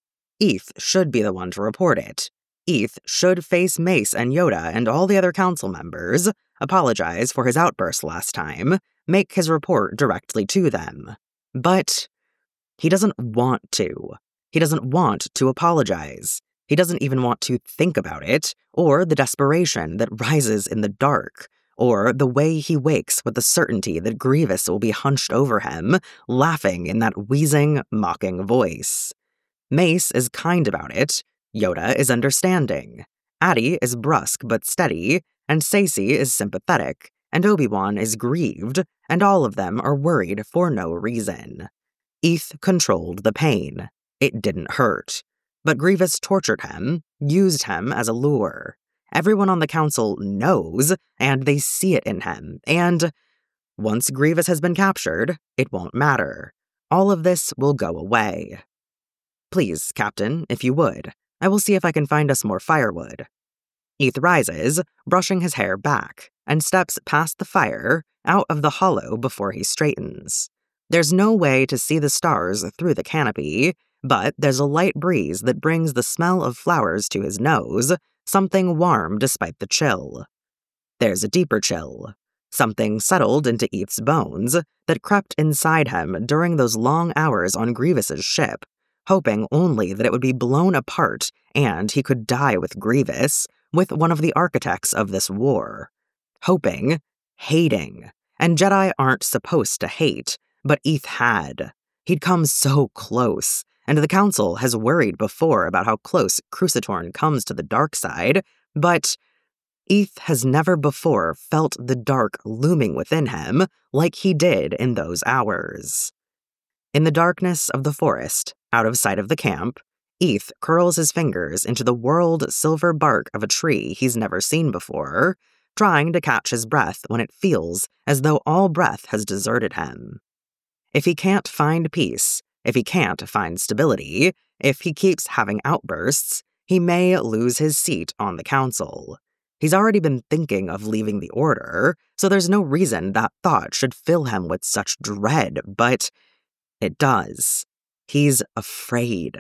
Eth should be the one to report it. Eth should face Mace and Yoda and all the other council members, apologize for his outburst last time, make his report directly to them. But he doesn't want to. He doesn't want to apologize. He doesn't even want to think about it, or the desperation that rises in the dark, or the way he wakes with the certainty that Grievous will be hunched over him, laughing in that wheezing, mocking voice. Mace is kind about it, Yoda is understanding, Addie is brusque but steady, and Saesee is sympathetic, and Obi-Wan is grieved, and all of them are worried for no reason. Eth controlled the pain. It didn't hurt. But Grievous tortured him, used him as a lure. Everyone on the council knows, and they see it in him, and once Grievous has been captured, it won't matter. All of this will go away. Please, Captain, if you would. I will see if I can find us more firewood. Eth rises, brushing his hair back, and steps past the fire, out of the hollow before he straightens. There's no way to see the stars through the canopy, but there's a light breeze that brings the smell of flowers to his nose, something warm despite the chill. There's a deeper chill. Something settled into Eth's bones that crept inside him during those long hours on Grievous's ship, hoping only that it would be blown apart and he could die with Grievous, with one of the architects of this war. Hoping, hating, and Jedi aren't supposed to hate, but Eth had. He'd come so close, and the Council has worried before about how close Crucitorn comes to the dark side, but Eth has never before felt the dark looming within him like he did in those hours. In the darkness of the forest, out of sight of the camp, Eth curls his fingers into the whorled silver bark of a tree he's never seen before, trying to catch his breath when it feels as though all breath has deserted him. If he can't find peace, if he can't find stability, if he keeps having outbursts, he may lose his seat on the council. He's already been thinking of leaving the Order, so there's no reason that thought should fill him with such dread, but it does. He's afraid.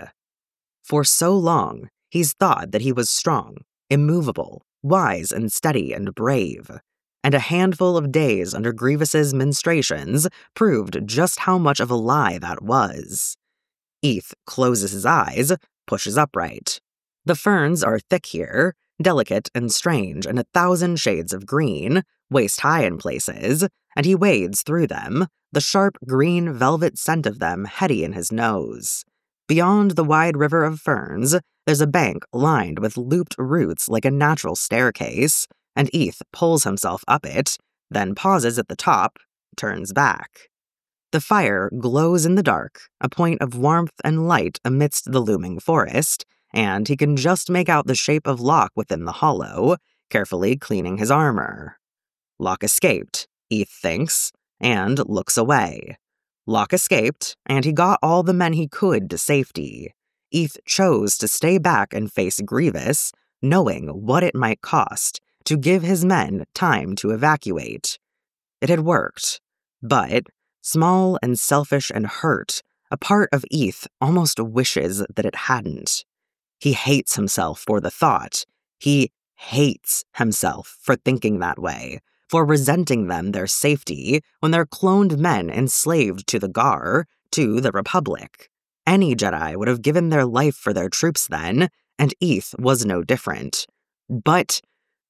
For so long, he's thought that he was strong, immovable, wise and steady and brave, and a handful of days under Grievous's ministrations proved just how much of a lie that was. Eth closes his eyes, pushes upright. The ferns are thick here, delicate and strange in 1,000 shades of green, waist-high in places, and he wades through them, the sharp green velvet scent of them heady in his nose. Beyond the wide river of ferns, there's a bank lined with looped roots like a natural staircase, and Eth pulls himself up it, then pauses at the top, turns back. The fire glows in the dark, a point of warmth and light amidst the looming forest, and he can just make out the shape of Locke within the hollow, carefully cleaning his armor. Locke escaped, Eth thinks, and looks away. Locke escaped, and he got all the men he could to safety. Eth chose to stay back and face Grievous, knowing what it might cost, to give his men time to evacuate. It had worked, but, small and selfish and hurt, a part of Eth almost wishes that it hadn't. He hates himself for the thought. He hates himself for thinking that way, for resenting them their safety when they're cloned men enslaved to the Gar, to the Republic. Any Jedi would have given their life for their troops then, and Eeth was no different. But,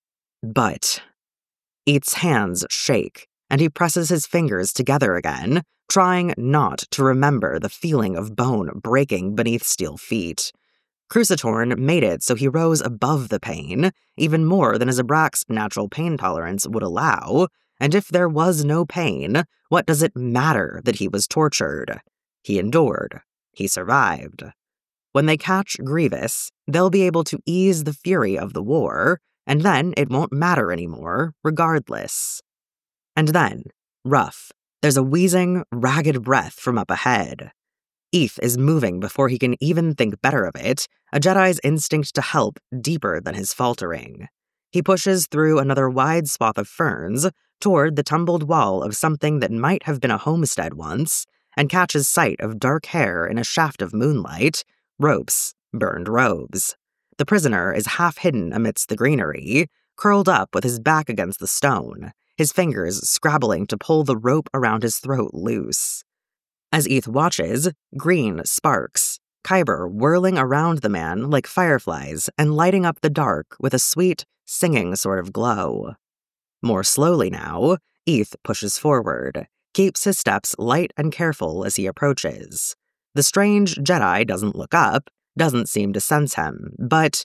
Eeth's hands shake, and he presses his fingers together again, trying not to remember the feeling of bone breaking beneath steel feet. Crucitorn made it so he rose above the pain, even more than his Abrax's natural pain tolerance would allow, and if there was no pain, what does it matter that he was tortured? He endured. He survived. When they catch Grievous, they'll be able to ease the fury of the war, and then it won't matter anymore, regardless. And then, rough, there's a wheezing, ragged breath from up ahead. Eeth is moving before he can even think better of it, a Jedi's instinct to help deeper than his faltering. He pushes through another wide swath of ferns toward the tumbled wall of something that might have been a homestead once, and catches sight of dark hair in a shaft of moonlight, ropes, burned robes. The prisoner is half hidden amidst the greenery, curled up with his back against the stone, his fingers scrabbling to pull the rope around his throat loose. As Eeth watches, green sparks, Kyber whirling around the man like fireflies and lighting up the dark with a sweet, singing sort of glow. More slowly now, Eeth pushes forward, keeps his steps light and careful as he approaches. The strange Jedi doesn't look up, doesn't seem to sense him, but,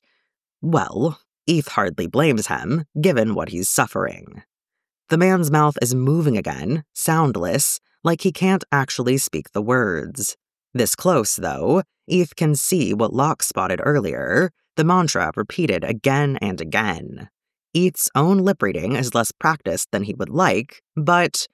well, Eeth hardly blames him, given what he's suffering. The man's mouth is moving again, soundless, like he can't actually speak the words. This close, though, Eeth can see what Locke spotted earlier, the mantra repeated again and again. Eeth's own lip reading is less practiced than he would like, but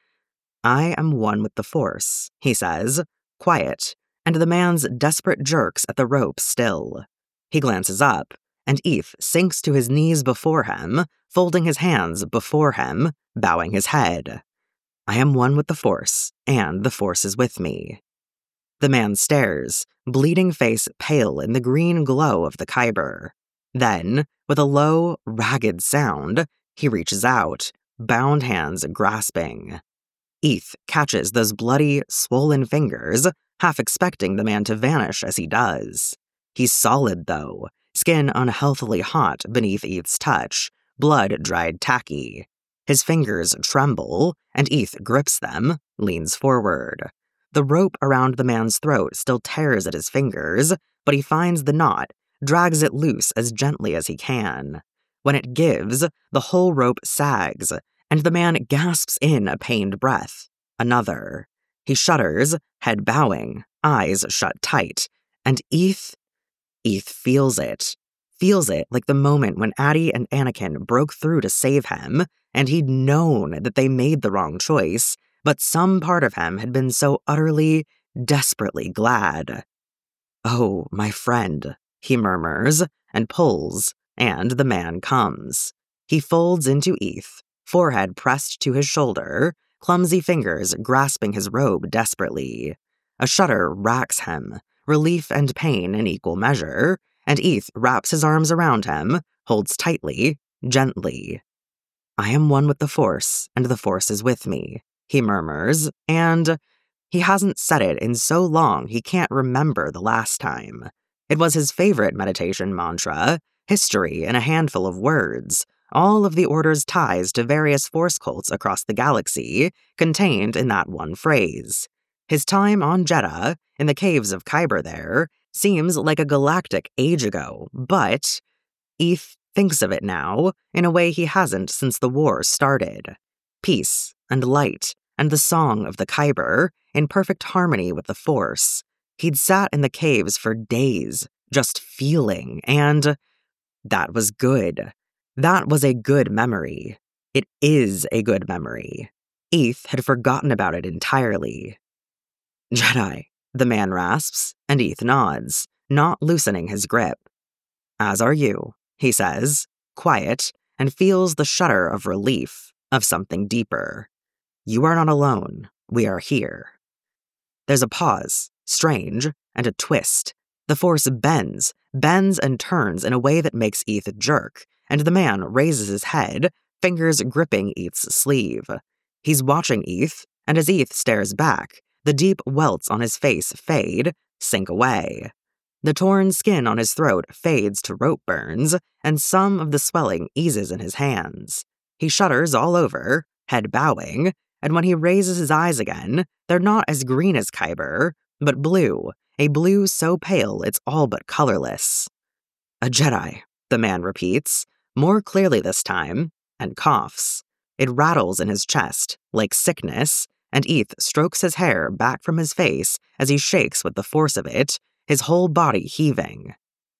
I am one with the Force, he says, quiet, and the man's desperate jerks at the rope still. He glances up, and Eeth sinks to his knees before him, folding his hands before him, bowing his head. I am one with the Force, and the Force is with me. The man stares, bleeding face pale in the green glow of the Kyber. Then, with a low, ragged sound, he reaches out, bound hands grasping. Eeth catches those bloody, swollen fingers, half expecting the man to vanish as he does. He's solid, though, skin unhealthily hot beneath Eeth's touch, blood dried tacky. His fingers tremble, and Eeth grips them, leans forward. The rope around the man's throat still tears at his fingers, but he finds the knot, drags it loose as gently as he can. When it gives, the whole rope sags, and the man gasps in a pained breath. Another. He shudders, head bowing, eyes shut tight, and Eeth feels it. Feels it like the moment when Addie and Anakin broke through to save him, and he'd known that they made the wrong choice, but some part of him had been so utterly, desperately glad. Oh, my friend, he murmurs, and pulls, and the man comes. He folds into Eeth, forehead pressed to his shoulder, clumsy fingers grasping his robe desperately. A shudder racks him, relief and pain in equal measure, and Eeth wraps his arms around him, holds tightly, gently. I am one with the Force, and the Force is with me, he murmurs, and he hasn't said it in so long he can't remember the last time. It was his favorite meditation mantra, history in a handful of words, all of the Order's ties to various Force cults across the galaxy, contained in that one phrase. His time on Jedha, in the caves of Kyber there, seems like a galactic age ago, but Eeth thinks of it now in a way he hasn't since the war started. Peace and light and the song of the Kyber in perfect harmony with the Force. He'd sat in the caves for days, just feeling, and that was good. That was a good memory. It is a good memory. Eeth had forgotten about it entirely. Jedi, the man rasps, and Eeth nods, not loosening his grip. As are you, he says, quiet, and feels the shudder of relief, of something deeper. You are not alone. We are here. There's a pause, strange, and a twist. The Force bends and turns in a way that makes Eth jerk, and the man raises his head, fingers gripping Eth's sleeve. He's watching Eth, and as Eth stares back, the deep welts on his face fade, sink away. The torn skin on his throat fades to rope burns, and some of the swelling eases in his hands. He shudders all over, head bowing, and when he raises his eyes again, they're not as green as Kyber, but blue, a blue so pale it's all but colorless. "A Jedi," the man repeats, more clearly this time, and coughs. It rattles in his chest, like sickness, and Eth strokes his hair back from his face as he shakes with the force of it, his whole body heaving.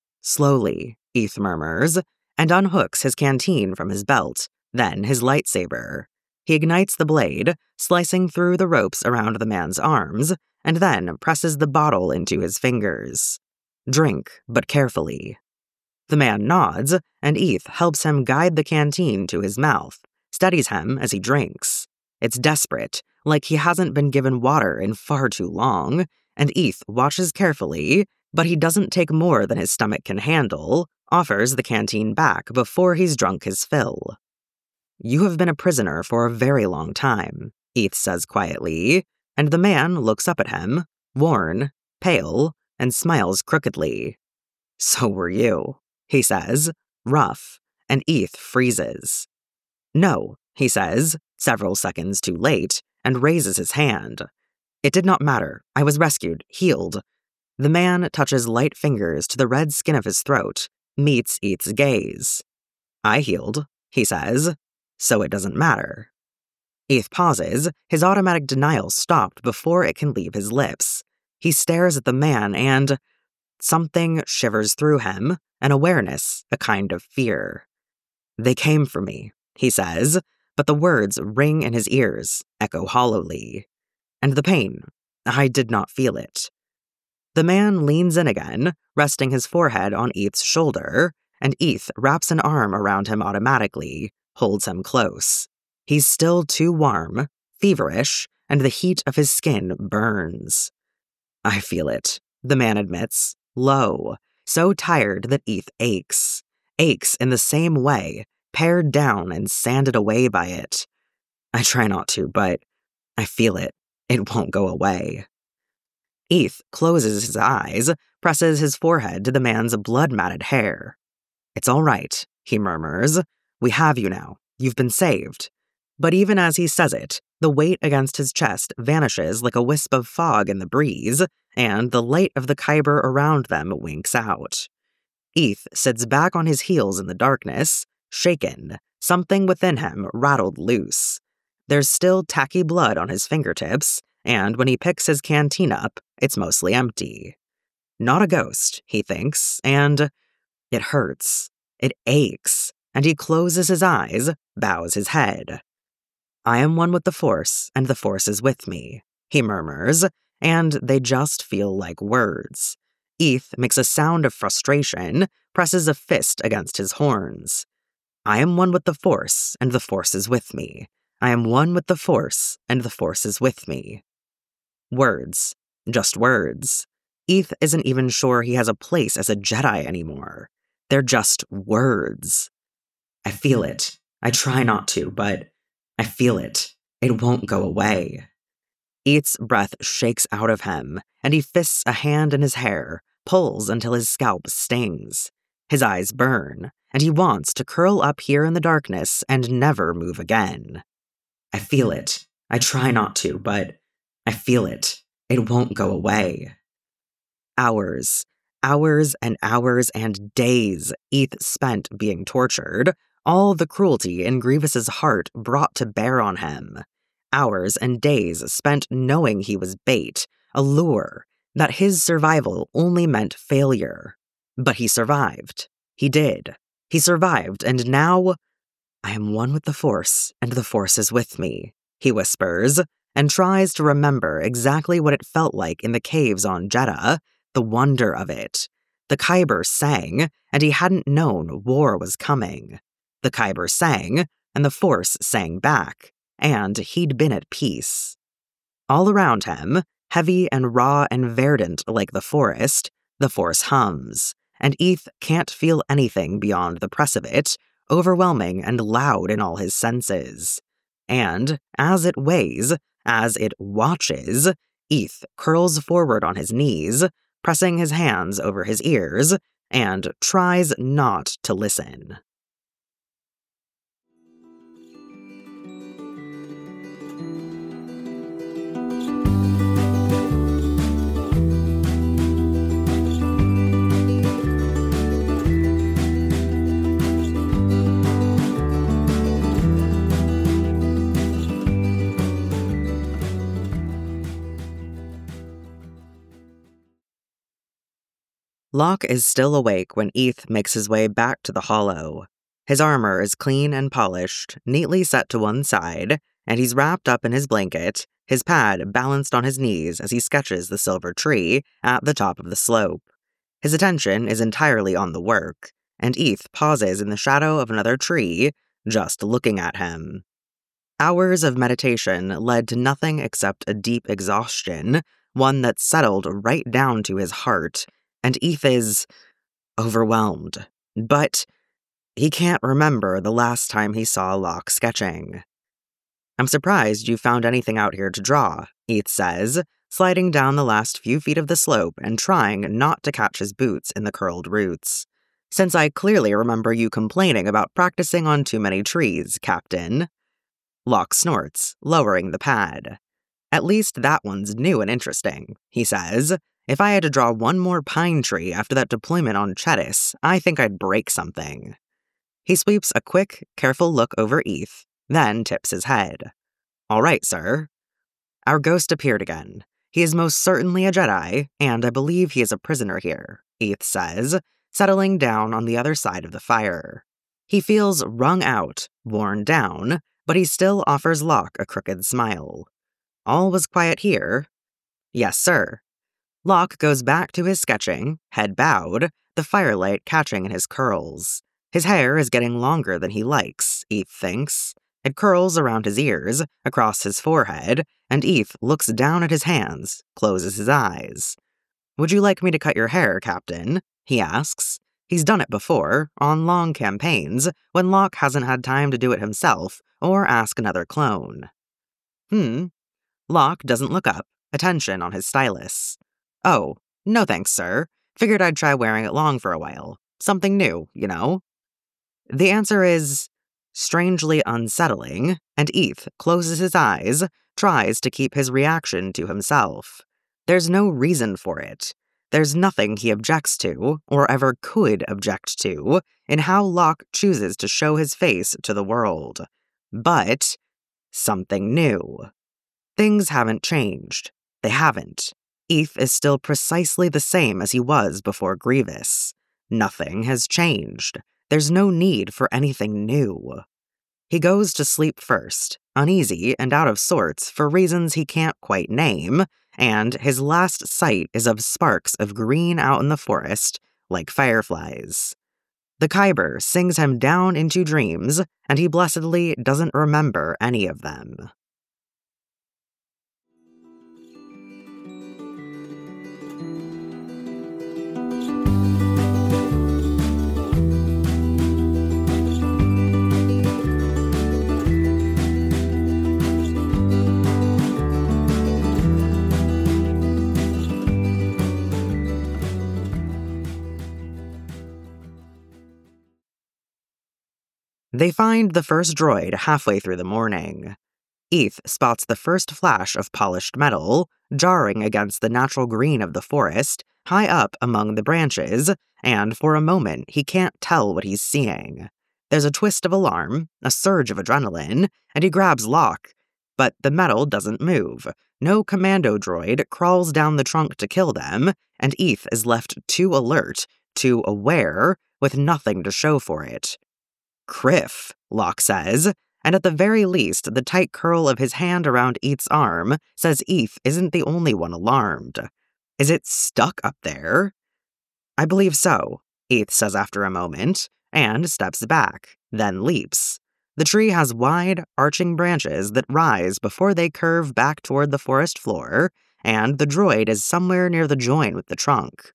Slowly, Eth murmurs, and unhooks his canteen from his belt, then his lightsaber. He ignites the blade, slicing through the ropes around the man's arms, and then presses the bottle into his fingers. Drink, but carefully. The man nods, and Eth helps him guide the canteen to his mouth, steadies him as he drinks. It's desperate, like he hasn't been given water in far too long, and Eth watches carefully, but he doesn't take more than his stomach can handle, offers the canteen back before he's drunk his fill. "You have been a prisoner for a very long time," Eth says quietly, and the man looks up at him, worn, pale, and smiles crookedly. "So were you," he says, rough, and Eth freezes. "No," he says, several seconds too late, and raises his hand. "It did not matter. I was rescued, healed." The man touches light fingers to the red skin of his throat, meets Eth's gaze. "I healed," he says, "so it doesn't matter." Eth pauses, his automatic denial stopped before it can leave his lips. He stares at the man and something shivers through him, an awareness, a kind of fear. "They came for me," he says, but the words ring in his ears, echo hollowly. "And the pain, I did not feel it." The man leans in again, resting his forehead on Eth's shoulder, and Eth wraps an arm around him automatically, holds him close. He's still too warm, feverish, and the heat of his skin burns. "I feel it," the man admits, low, so tired that Eth aches in the same way, pared down and sanded away by it. "I try not to, but I feel it. It won't go away." Eth closes his eyes, presses his forehead to the man's blood-matted hair. "It's all right," he murmurs. "We have you now. You've been saved." But even as he says it, the weight against his chest vanishes like a wisp of fog in the breeze, and the light of the Kyber around them winks out. Eth sits back on his heels in the darkness, shaken, something within him rattled loose. There's still tacky blood on his fingertips, and when he picks his canteen up, it's mostly empty. Not a ghost, he thinks, and it hurts. It aches, and he closes his eyes, bows his head. "I am one with the Force, and the Force is with me," he murmurs, and they just feel like words. Eth makes a sound of frustration, presses a fist against his horns. "I am one with the Force, and the Force is with me. I am one with the Force, and the Force is with me." Words. Just words. Eth isn't even sure he has a place as a Jedi anymore. They're just words. "I feel it. I try not to, but I feel it. It won't go away." Eth's breath shakes out of him, and he fists a hand in his hair, pulls until his scalp stings. His eyes burn, and he wants to curl up here in the darkness and never move again. "I feel it. I try not to, but I feel it. It won't go away." Hours and hours and days Eth spent being tortured, all the cruelty in Grievous's heart brought to bear on him. Hours and days spent knowing he was bait, a lure, that his survival only meant failure. But he survived. He did. He survived, and now, "I am one with the Force, and the Force is with me," he whispers, and tries to remember exactly what it felt like in the caves on Jedha, the wonder of it. The Kyber sang, and he hadn't known war was coming. The Kyber sang, and the Force sang back, and he'd been at peace. All around him, heavy and raw and verdant like the forest, The force hums, and Eth can't feel anything beyond the press of it, overwhelming and loud in all his senses. And as it weighs, as it watches, Eth curls forward on his knees, pressing his hands over his ears, and tries not to listen. Locke is still awake when Eth makes his way back to the hollow. His armor is clean and polished, neatly set to one side, and he's wrapped up in his blanket, his pad balanced on his knees as he sketches the silver tree at the top of the slope. His attention is entirely on the work, and Eth pauses in the shadow of another tree, just looking at him. Hours of meditation led to nothing except a deep exhaustion, one that settled right down to his heart, and Eth is overwhelmed. But he can't remember the last time he saw Locke sketching. "I'm surprised you found anything out here to draw," Eth says, sliding down the last few feet of the slope and trying not to catch his boots in the curled roots. "Since I clearly remember you complaining about practicing on too many trees, Captain." Locke snorts, lowering the pad. "At least that one's new and interesting," he says. "If I had to draw one more pine tree after that deployment on Chetis, I think I'd break something." He sweeps a quick, careful look over Eth, then tips his head. "All right, sir." Our ghost appeared again. "He is most certainly a Jedi, and I believe he is a prisoner here," Eth says, settling down on the other side of the fire. He feels wrung out, worn down, but he still offers Locke a crooked smile. "All was quiet here?" "Yes, sir." Locke goes back to his sketching, head bowed, the firelight catching in his curls. His hair is getting longer than he likes, Eth thinks. It curls around his ears, across his forehead, and Eth looks down at his hands, closes his eyes. "Would you like me to cut your hair, Captain?" he asks. He's done it before, on long campaigns, when Locke hasn't had time to do it himself or ask another clone. Locke doesn't look up, attention on his stylus. "Oh, no thanks, sir. Figured I'd try wearing it long for a while. Something new, you know?" The answer is strangely unsettling, and Eth closes his eyes, tries to keep his reaction to himself. There's no reason for it. There's nothing he objects to, or ever could object to, in how Locke chooses to show his face to the world. But something new. Things haven't changed. They haven't. Eth is still precisely the same as he was before Grievous. Nothing has changed. There's no need for anything new. He goes to sleep first, uneasy and out of sorts for reasons he can't quite name, and his last sight is of sparks of green out in the forest, like fireflies. The Kyber sings him down into dreams, and he blessedly doesn't remember any of them. They find the first droid halfway through the morning. Eth spots the first flash of polished metal, jarring against the natural green of the forest, high up among the branches, and for a moment he can't tell what he's seeing. There's a twist of alarm, a surge of adrenaline, and he grabs Locke. But the metal doesn't move. No commando droid crawls down the trunk to kill them, and Eth is left too alert, too aware, with nothing to show for it. "Criff," Locke says, and at the very least, the tight curl of his hand around Eth's arm says Eth isn't the only one alarmed. Is it stuck up there? "I believe so," Eth says after a moment, and steps back, then leaps. The tree has wide, arching branches that rise before they curve back toward the forest floor, and the droid is somewhere near the join with the trunk.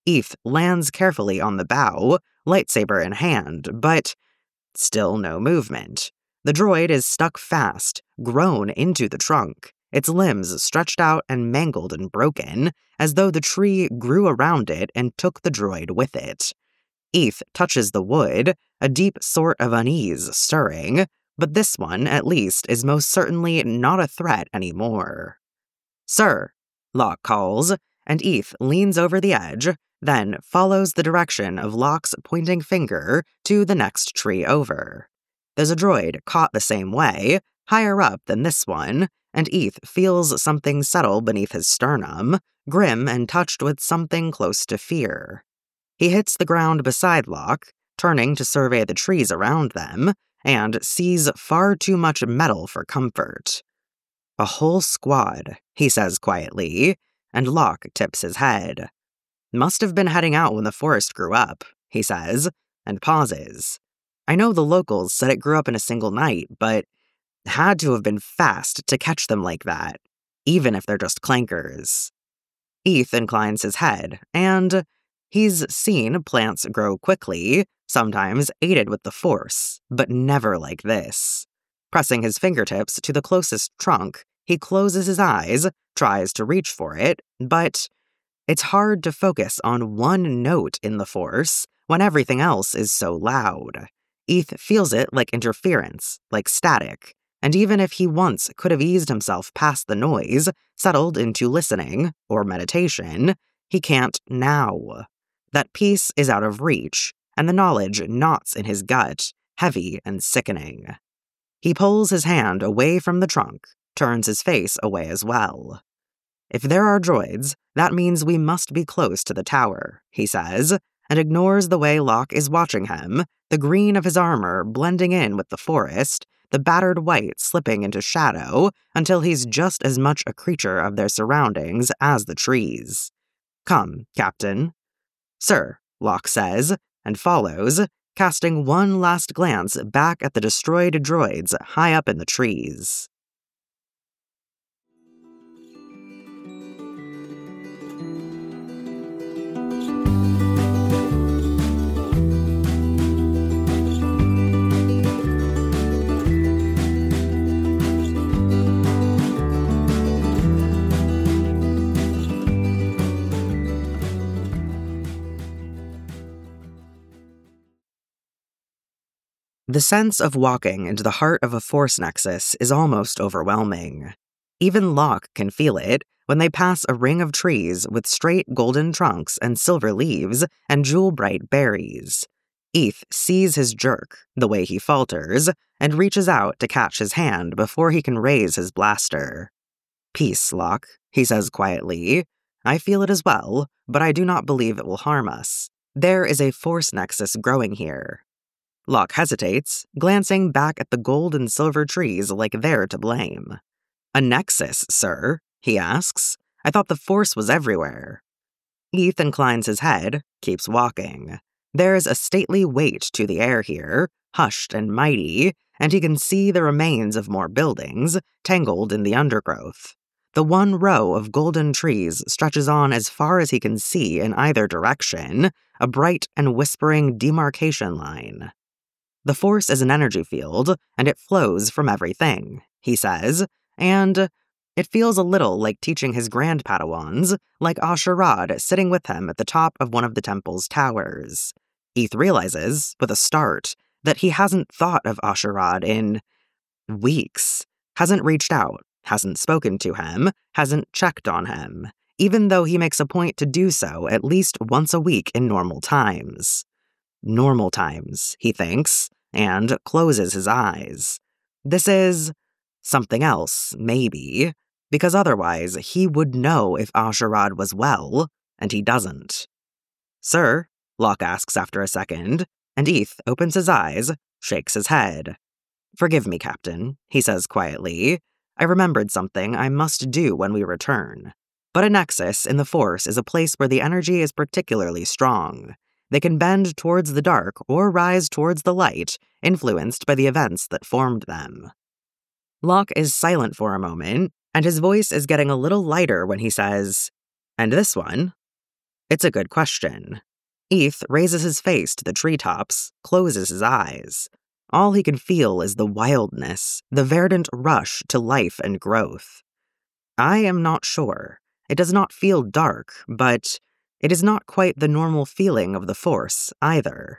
Eth lands carefully on the bow, lightsaber in hand, but still no movement. The droid is stuck fast, grown into the trunk, its limbs stretched out and mangled and broken, as though the tree grew around it and took the droid with it. Eth touches the wood, a deep sort of unease stirring, but this one, at least, is most certainly not a threat anymore. "Sir," Locke calls, and Eth leans over the edge, then follows the direction of Locke's pointing finger to the next tree over. There's a droid caught the same way, higher up than this one, and Eth feels something settle beneath his sternum, grim and touched with something close to fear. He hits the ground beside Locke, turning to survey the trees around them, and sees far too much metal for comfort. "A whole squad," he says quietly, and Locke tips his head. "Must have been heading out when the forest grew up," he says, and pauses. "I know the locals said it grew up in a single night, but had to have been fast to catch them like that, even if they're just clankers." Eth inclines his head, and he's seen plants grow quickly, sometimes aided with the Force, but never like this. Pressing his fingertips to the closest trunk, he closes his eyes, tries to reach for it, but it's hard to focus on one note in the Force when everything else is so loud. Eth feels it like interference, like static, and even if he once could have eased himself past the noise, settled into listening, or meditation, he can't now. That peace is out of reach, and the knowledge knots in his gut, heavy and sickening. He pulls his hand away from the trunk, turns his face away as well. "If there are droids, that means we must be close to the tower," he says, and ignores the way Locke is watching him, the green of his armor blending in with the forest, the battered white slipping into shadow until he's just as much a creature of their surroundings as the trees. "Come, Captain." "Sir," Locke says, and follows, casting one last glance back at the destroyed droids high up in the trees. The sense of walking into the heart of a Force nexus is almost overwhelming. Even Locke can feel it when they pass a ring of trees with straight golden trunks and silver leaves and jewel-bright berries. Eth sees his jerk, the way he falters, and reaches out to catch his hand before he can raise his blaster. "Peace, Locke," he says quietly. "I feel it as well, but I do not believe it will harm us. There is a Force nexus growing here." Locke hesitates, glancing back at the gold and silver trees like they're to blame. "A nexus, sir?" he asks. "I thought the Force was everywhere." Eth inclines his head, keeps walking. There's a stately weight to the air here, hushed and mighty, and he can see the remains of more buildings, tangled in the undergrowth. The one row of golden trees stretches on as far as he can see in either direction, a bright and whispering demarcation line. "The Force is an energy field, and it flows from everything," he says, and it feels a little like teaching his grand Padawans, like Asharad sitting with him at the top of one of the temple's towers. Eth realizes, with a start, that he hasn't thought of Asharad in weeks, hasn't reached out, hasn't spoken to him, hasn't checked on him, even though he makes a point to do so at least once a week in normal times. Normal times, he thinks, and closes his eyes. This is something else, maybe, because otherwise he would know if Asharad was well, and he doesn't. "Sir?" Locke asks after a second, and Eth opens his eyes, shakes his head. "Forgive me, Captain," he says quietly. "I remembered something I must do when we return. But a nexus in the Force is a place where the energy is particularly strong. They can bend towards the dark or rise towards the light, influenced by the events that formed them." Locke is silent for a moment, and his voice is getting a little lighter when he says, "And this one?" It's a good question. Eth raises his face to the treetops, closes his eyes. All he can feel is the wildness, the verdant rush to life and growth. I am not sure. It does not feel dark, but it is not quite the normal feeling of the Force, either.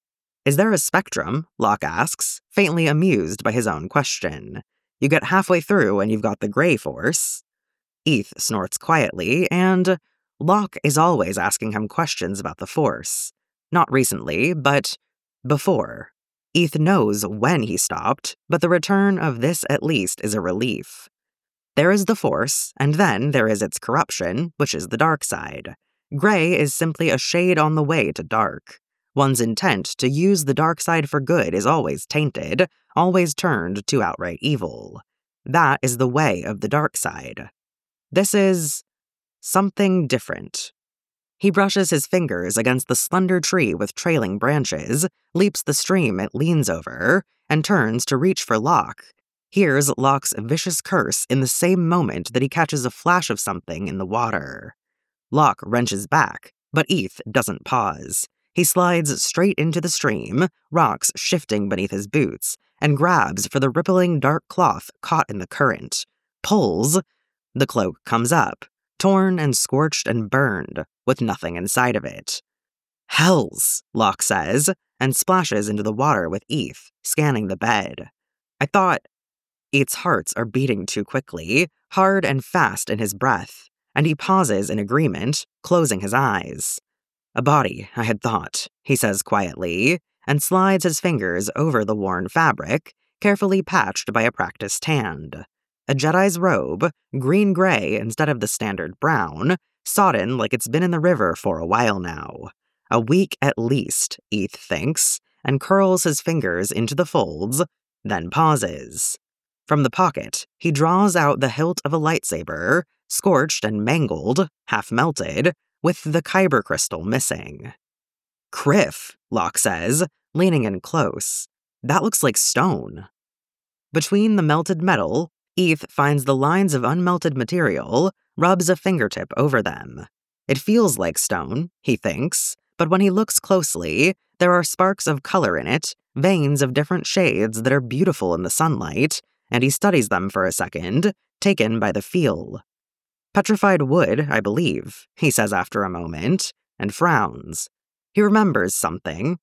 Is there a spectrum? Locke asks, faintly amused by his own question. You get halfway through and you've got the gray Force. Eth snorts quietly, and Locke is always asking him questions about the Force. Not recently, but before. Eth knows when he stopped, but the return of this at least is a relief. There is the Force, and then there is its corruption, which is the dark side. Gray is simply a shade on the way to dark. One's intent to use the dark side for good is always tainted, always turned to outright evil. That is the way of the dark side. This is something different. He brushes his fingers against the slender tree with trailing branches, leaps the stream it leans over, and turns to reach for Locke. Hears Locke's vicious curse in the same moment that he catches a flash of something in the water. Locke wrenches back, but Eth doesn't pause. He slides straight into the stream, rocks shifting beneath his boots, and grabs for the rippling dark cloth caught in the current. Pulls. The cloak comes up, torn and scorched and burned, with nothing inside of it. Hells, Locke says, and splashes into the water with Eth, scanning the bed. I thought... Eth's hearts are beating too quickly, hard and fast in his breath, and he pauses in agreement, closing his eyes. A body, I had thought, he says quietly, and slides his fingers over the worn fabric, carefully patched by a practiced hand. A Jedi's robe, green-gray instead of the standard brown, sodden like it's been in the river for a while now. A week at least, Eth thinks, and curls his fingers into the folds, then pauses. From the pocket, he draws out the hilt of a lightsaber, scorched and mangled, half melted, with the kyber crystal missing. Criff, Locke says, leaning in close. That looks like stone. Between the melted metal, Eth finds the lines of unmelted material, rubs a fingertip over them. It feels like stone, he thinks, but when he looks closely, there are sparks of color in it, veins of different shades that are beautiful in the sunlight, and he studies them for a second, taken by the feel. Petrified wood, I believe, he says after a moment, and frowns. He remembers something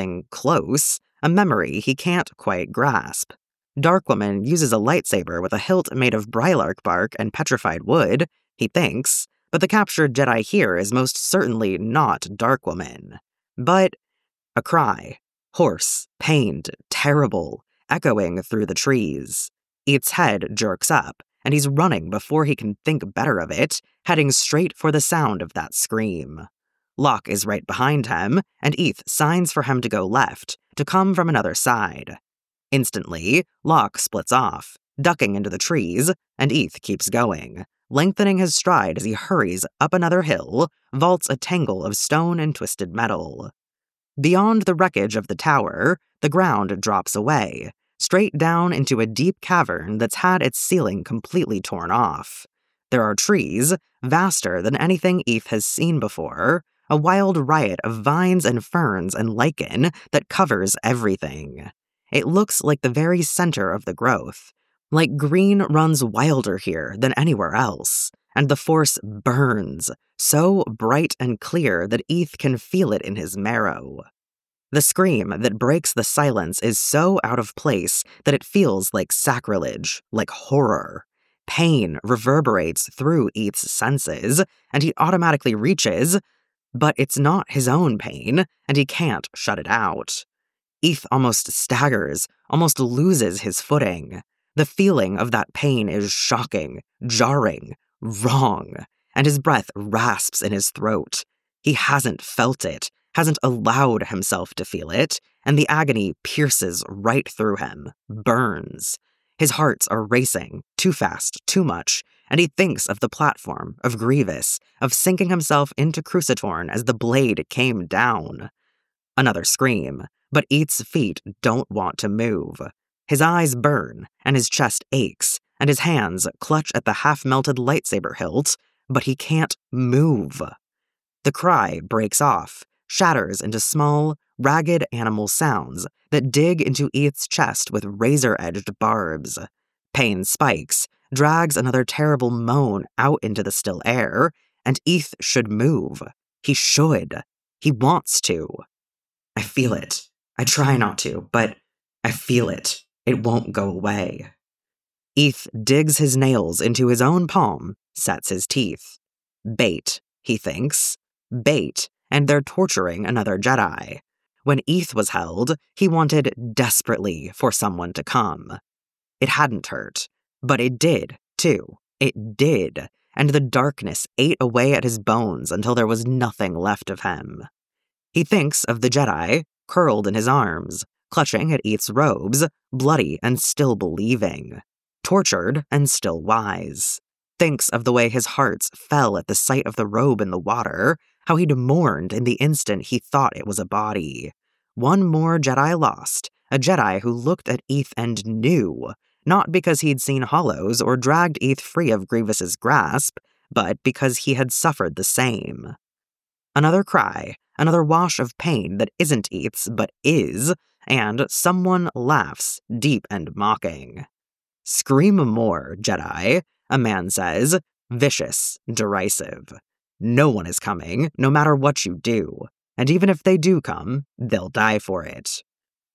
close, a memory he can't quite grasp. Darkwoman uses a lightsaber with a hilt made of brylark bark and petrified wood, he thinks, but the captured Jedi here is most certainly not Darkwoman. But a cry, hoarse, pained, terrible, echoing through the trees. Eth's head jerks up, and he's running before he can think better of it, heading straight for the sound of that scream. Locke is right behind him, and Eth signs for him to go left, to come from another side. Instantly, Locke splits off, ducking into the trees, and Eth keeps going, lengthening his stride as he hurries up another hill, vaults a tangle of stone and twisted metal. Beyond the wreckage of the tower, the ground drops away, straight down into a deep cavern that's had its ceiling completely torn off. There are trees, vaster than anything Eth has seen before, a wild riot of vines and ferns and lichen that covers everything. It looks like the very center of the growth, like green runs wilder here than anywhere else, and the Force burns, so bright and clear that Eth can feel it in his marrow. The scream that breaks the silence is so out of place that it feels like sacrilege, like horror. Pain reverberates through Eth's senses, and he automatically reaches, but it's not his own pain, and he can't shut it out. Eth almost staggers, almost loses his footing. The feeling of that pain is shocking, jarring, wrong, and his breath rasps in his throat. He hasn't felt it, hasn't allowed himself to feel it, and the agony pierces right through him, burns. His hearts are racing, too fast, too much, and he thinks of the platform, of Grievous, of sinking himself into Crucitorn as the blade came down. Another scream, but Eth's feet don't want to move. His eyes burn, and his chest aches, and his hands clutch at the half-melted lightsaber hilt, but he can't move. The cry breaks off, shatters into small, ragged animal sounds that dig into Eth's chest with razor-edged barbs. Pain spikes, drags another terrible moan out into the still air, and Eth should move. He should. He wants to. I feel it. I try not to, but I feel it. It won't go away. Eth digs his nails into his own palm, sets his teeth. Bait, he thinks. Bait, and they're torturing another Jedi. When Eth was held, he wanted desperately for someone to come. It hadn't hurt, but it did, too. It did, and the darkness ate away at his bones until there was nothing left of him. He thinks of the Jedi, curled in his arms, clutching at Eth's robes, bloody and still believing, tortured and still wise. Thinks of the way his hearts fell at the sight of the robe in the water, how he'd mourned in the instant he thought it was a body. One more Jedi lost, a Jedi who looked at Eth and knew, not because he'd seen hollows or dragged Eth free of Grievous's grasp, but because he had suffered the same. Another cry, another wash of pain that isn't Eth's but is, and someone laughs, deep and mocking. Scream more, Jedi, a man says, vicious, derisive. No one is coming, no matter what you do, and even if they do come, they'll die for it.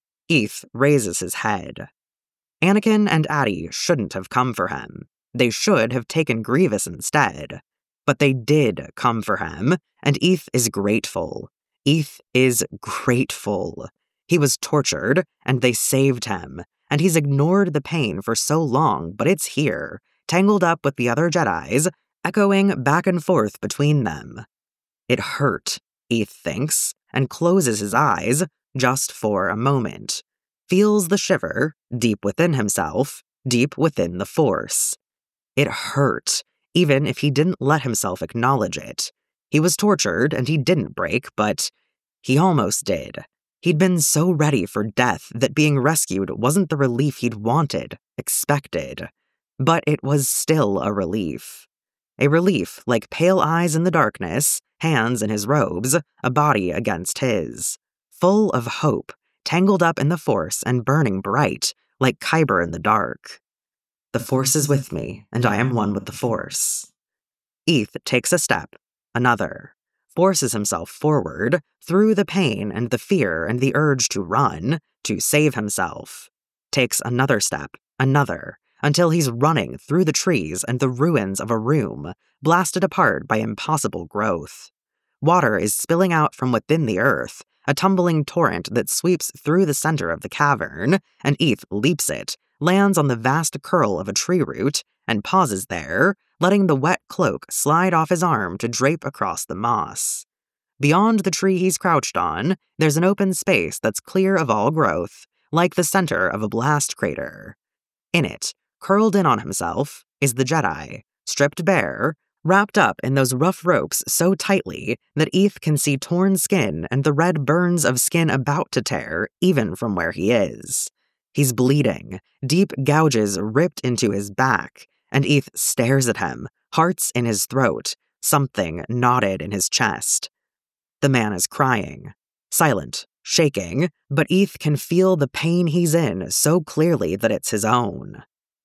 Eth raises his head. Anakin and Addie shouldn't have come for him. They should have taken Grievous instead. But they did come for him, and Eth is grateful. Eth is grateful. He was tortured, and they saved him, and he's ignored the pain for so long, but it's here, tangled up with the other Jedis, echoing back and forth between them. It hurt, Eth thinks, and closes his eyes, just for a moment. Feels the shiver, deep within himself, deep within the Force. It hurt, even if he didn't let himself acknowledge it. He was tortured, and he didn't break, but he almost did. He'd been so ready for death that being rescued wasn't the relief he'd wanted, expected. But it was still a relief. A relief like pale eyes in the darkness, hands in his robes, a body against his. Full of hope, tangled up in the Force and burning bright, like Kyber in the dark. The Force is with me, and I am one with the Force. Eth takes a step, another, forces himself forward, through the pain and the fear and the urge to run, to save himself. Takes another step, another, until he's running through the trees and the ruins of a room, blasted apart by impossible growth. Water is spilling out from within the earth, a tumbling torrent that sweeps through the center of the cavern, and Eth leaps it, lands on the vast curl of a tree root, and pauses there, letting the wet cloak slide off his arm to drape across the moss. Beyond the tree he's crouched on, there's an open space that's clear of all growth, like the center of a blast crater. In it, curled in on himself, is the Jedi, stripped bare, wrapped up in those rough ropes so tightly that Eth can see torn skin and the red burns of skin about to tear, even from where he is. He's bleeding, deep gouges ripped into his back, and Eth stares at him, hearts in his throat, something knotted in his chest. The man is crying, silent, shaking, but Eth can feel the pain he's in so clearly that it's his own.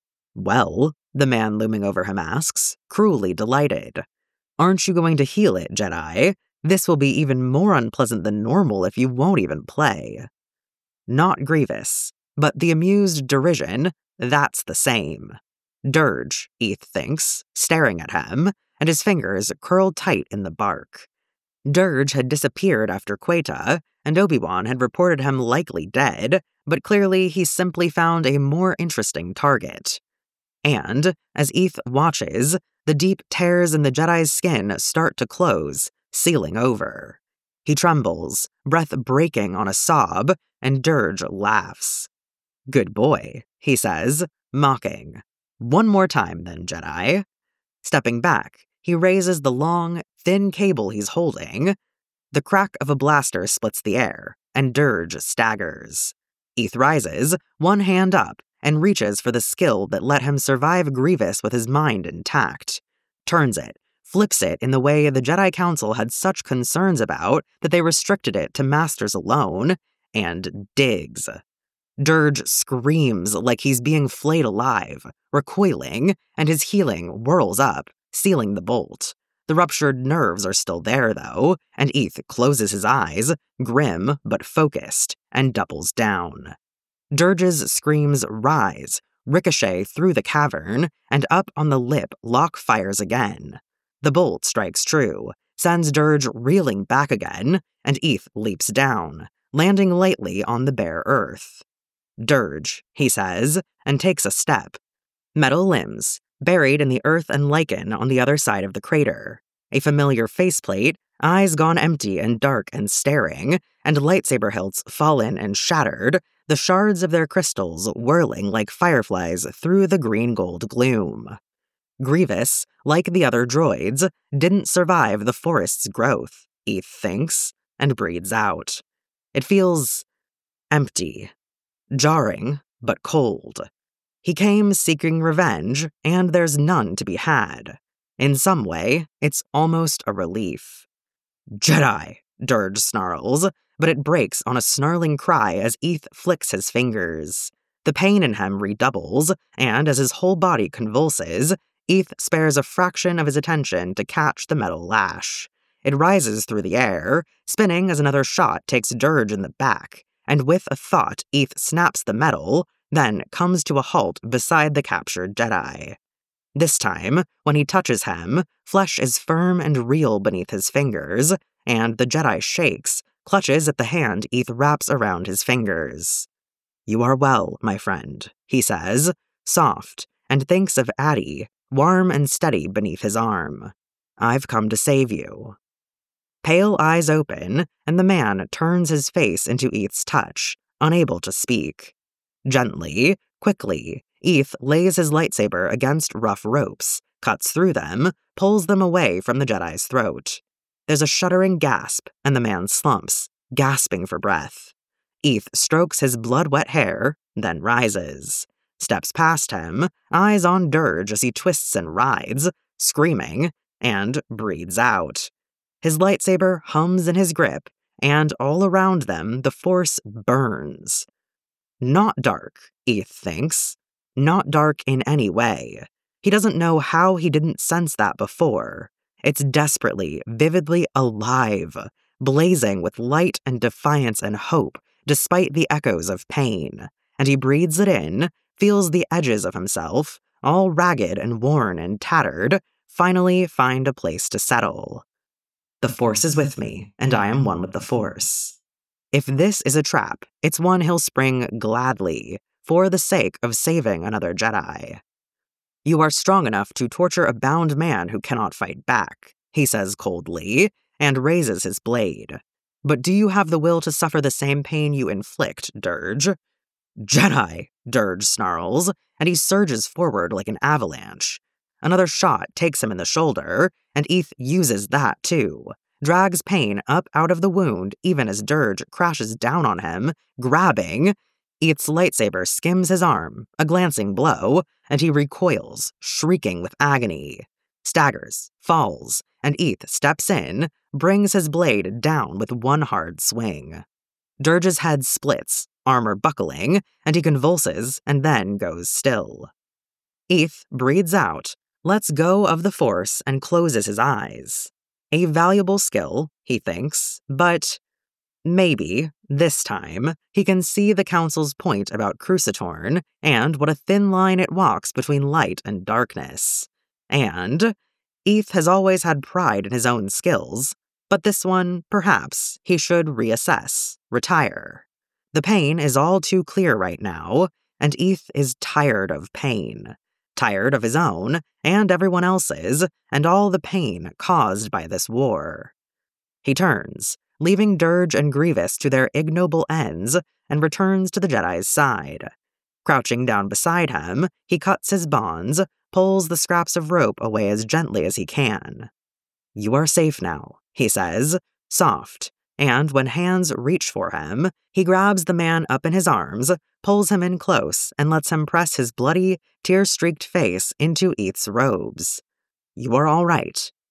Well, the man looming over him asks, cruelly delighted. Aren't you going to heal it, Jedi? This will be even more unpleasant than normal if you won't even play. Not Grievous, but the amused derision, that's the same. Dirge, Eth thinks, staring at him, and his fingers curled tight in the bark. Dirge had disappeared after Queta, and Obi-Wan had reported him likely dead, but clearly he simply found a more interesting target. And, as Eth watches, the deep tears in the Jedi's skin start to close, sealing over. He trembles, breath breaking on a sob, and Dirge laughs. Good boy, he says, mocking. One more time then, Jedi. Stepping back, he raises the long, thin cable he's holding. The crack of a blaster splits the air, and Dirge staggers. Eth rises, one hand up, and reaches for the skill that let him survive Grievous with his mind intact. Turns it, flips it in the way the Jedi Council had such concerns about that they restricted it to Masters alone, and digs. Dirge screams like he's being flayed alive, recoiling, and his healing whirls up, sealing the bolt. The ruptured nerves are still there, though, and Eith closes his eyes, grim but focused, and doubles down. Dirge's screams rise, ricochet through the cavern, and up on the lip Locke fires again. The bolt strikes true, sends Dirge reeling back again, and Eith leaps down, landing lightly on the bare earth. Dirge, he says, and takes a step. Metal limbs, buried in the earth and lichen on the other side of the crater. A familiar faceplate, eyes gone empty and dark and staring, and lightsaber hilts fallen and shattered, the shards of their crystals whirling like fireflies through the green-gold gloom. Grievous, like the other droids, didn't survive the forest's growth, Eith thinks, and breathes out. It feels empty, jarring, but cold. He came seeking revenge, and there's none to be had. In some way, it's almost a relief. Jedi, Dirge snarls, but it breaks on a snarling cry as Eith flicks his fingers. The pain in him redoubles, and as his whole body convulses, Eith spares a fraction of his attention to catch the metal lash. It rises through the air, spinning as another shot takes Dirge in the back, and with a thought, Eith snaps the metal, then comes to a halt beside the captured Jedi. This time, when he touches him, flesh is firm and real beneath his fingers, and the Jedi shakes, clutches at the hand Eith wraps around his fingers. "You are well, my friend," he says, soft, and thinks of Addie, warm and steady beneath his arm. "I've come to save you." Pale eyes open, and the man turns his face into Eith's touch, unable to speak. Gently, quickly, Eith lays his lightsaber against rough ropes, cuts through them, pulls them away from the Jedi's throat. There's a shuddering gasp, and the man slumps, gasping for breath. Eith strokes his blood-wet hair, then rises. Steps past him, eyes on Dirge as he twists and writhes, screaming, and breathes out. His lightsaber hums in his grip, and all around them the Force burns. Not dark, Eith thinks. Not dark in any way. He doesn't know how he didn't sense that before. It's desperately, vividly alive, blazing with light and defiance and hope, despite the echoes of pain. And he breathes it in, feels the edges of himself, all ragged and worn and tattered, finally find a place to settle. The Force is with me, and I am one with the Force. If this is a trap, it's one he'll spring gladly, for the sake of saving another Jedi. "You are strong enough to torture a bound man who cannot fight back," he says coldly, and raises his blade. "But do you have the will to suffer the same pain you inflict, Dirge?" "Jedi!" Dirge snarls, and he surges forward like an avalanche. Another shot takes him in the shoulder, and Eith uses that too, drags pain up out of the wound even as Dirge crashes down on him, grabbing. Eith's lightsaber skims his arm, a glancing blow, and he recoils, shrieking with agony. Staggers, falls, and Eith steps in, brings his blade down with one hard swing. Dirge's head splits, armor buckling, and he convulses and then goes still. Eith breathes out, lets go of the Force, and closes his eyes. A valuable skill, he thinks, but maybe, this time, he can see the Council's point about Crucitorn and what a thin line it walks between light and darkness. And Eith has always had pride in his own skills, but this one, perhaps, he should reassess, retire. The pain is all too clear right now, and Eith is tired of pain. Tired of his own, and everyone else's, and all the pain caused by this war. He turns, leaving Dirge and Grievous to their ignoble ends, and returns to the Jedi's side. Crouching down beside him, he cuts his bonds, pulls the scraps of rope away as gently as he can. "You are safe now," he says, soft, and when hands reach for him, he grabs the man up in his arms, pulls him in close, and lets him press his bloody, tear-streaked face into Eith's robes. "You are all right.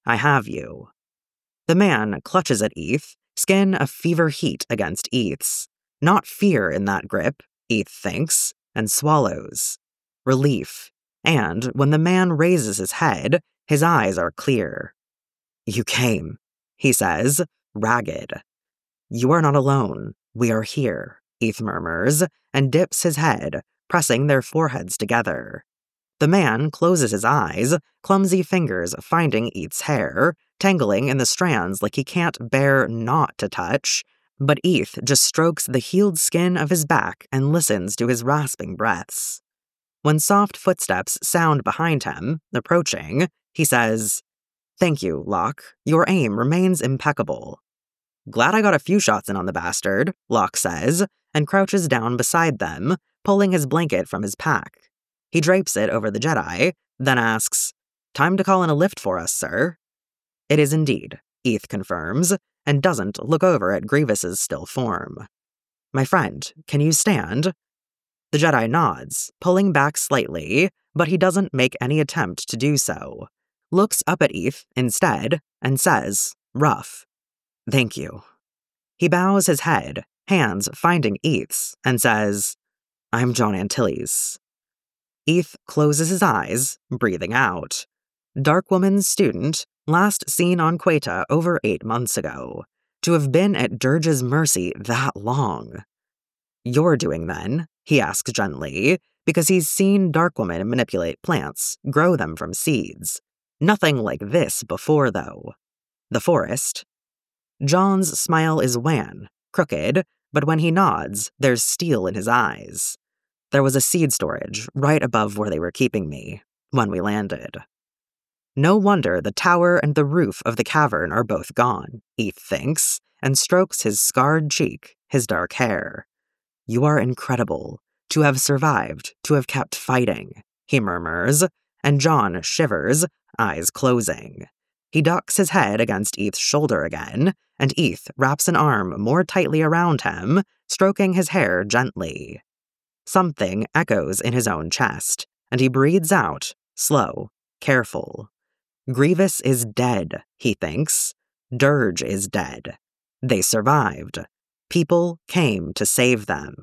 I have you. The man clutches at Eth, skin a fever heat against Eth's. Not fear in that grip, Eth thinks, and swallows. Relief. And when the man raises his head, his eyes are clear. You came, he says, ragged. You are not alone. We are here, Eth murmurs, and dips his head, pressing their foreheads together. The man closes his eyes, clumsy fingers finding Eth's hair, tangling in the strands like he can't bear not to touch, but Eth just strokes the healed skin of his back and listens to his rasping breaths. When soft footsteps sound behind him, approaching, he says, Thank you, Locke. Your aim remains impeccable. Glad I got a few shots in on the bastard, Locke says, and crouches down beside them, pulling his blanket from his pack. He drapes it over the Jedi, then asks, Time to call in a lift for us, sir. It is indeed, Eth confirms, and doesn't look over at Grievous's still form. My friend, can you stand? The Jedi nods, pulling back slightly, but he doesn't make any attempt to do so. Looks up at Eth instead, and says, rough, Thank you. He bows his head, hands finding Eth's, and says, I'm John Antilles. Eth closes his eyes, breathing out. Darkwoman's student, last seen on Queta over 8 months ago. To have been at Dirge's mercy that long. You're doing then, he asks gently, because he's seen Darkwoman manipulate plants, grow them from seeds. Nothing like this before, though. The forest. John's smile is wan, crooked, but when he nods, there's steel in his eyes. There was a seed storage right above where they were keeping me, when we landed. No wonder the tower and the roof of the cavern are both gone, Eth thinks, and strokes his scarred cheek, his dark hair. You are incredible. To have survived, to have kept fighting, he murmurs, and John shivers, eyes closing. He ducks his head against Eth's shoulder again, and Eth wraps an arm more tightly around him, stroking his hair gently. Something echoes in his own chest, and he breathes out, slow, careful. Grievous is dead, he thinks. Dirge is dead. They survived. People came to save them.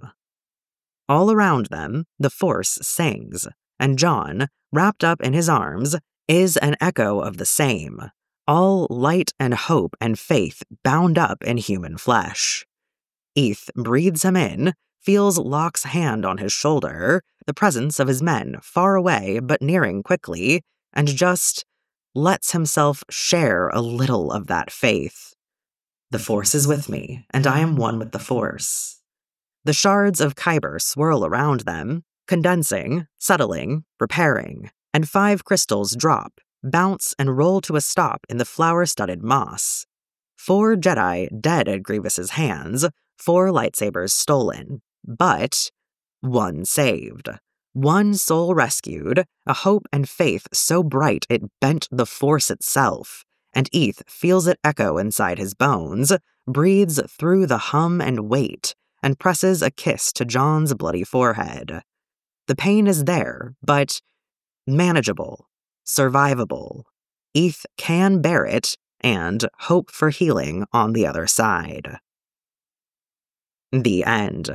All around them, the Force sings, and John, wrapped up in his arms, is an echo of the same. All light and hope and faith bound up in human flesh. Eth breathes him in, feels Locke's hand on his shoulder, the presence of his men far away but nearing quickly, and just lets himself share a little of that faith. The Force is with me, and I am one with the Force. The shards of Kyber swirl around them, condensing, settling, repairing, and 5 crystals drop, bounce, and roll to a stop in the flower-studded moss. 4 Jedi dead at Grievous's hands, 4 lightsabers stolen, but 1 saved. 1 soul rescued, a hope and faith so bright it bent the Force itself, and Eth feels it echo inside his bones, breathes through the hum and weight, and presses a kiss to John's bloody forehead. The pain is there, but manageable, survivable. Eth can bear it and hope for healing on the other side. The end.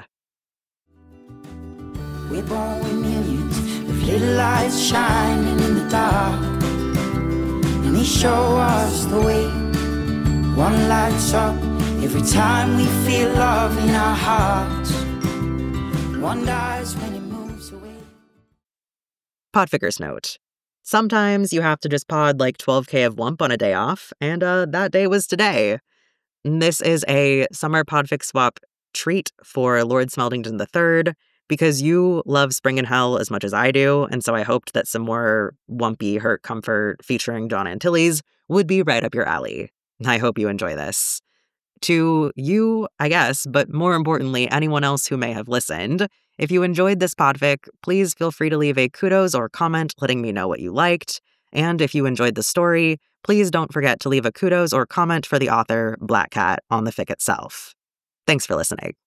We're born with millions of little lights shining in the dark, and they show us the way. One lights up every time we feel love in our hearts. One dies when it moves away. Podfigures note. Sometimes you have to just pod like 12K of Wump on a day off, and that day was today. This is a summer podfic swap treat for Lord Smeldington III, because you love Spring in Hell as much as I do, and so I hoped that some more wumpy Hurt Comfort featuring John Antilles would be right up your alley. I hope you enjoy this. To you, I guess, but more importantly, anyone else who may have listened, if you enjoyed this podfic, please feel free to leave a kudos or comment letting me know what you liked. And if you enjoyed the story, please don't forget to leave a kudos or comment for the author, Black Cat, on the fic itself. Thanks for listening.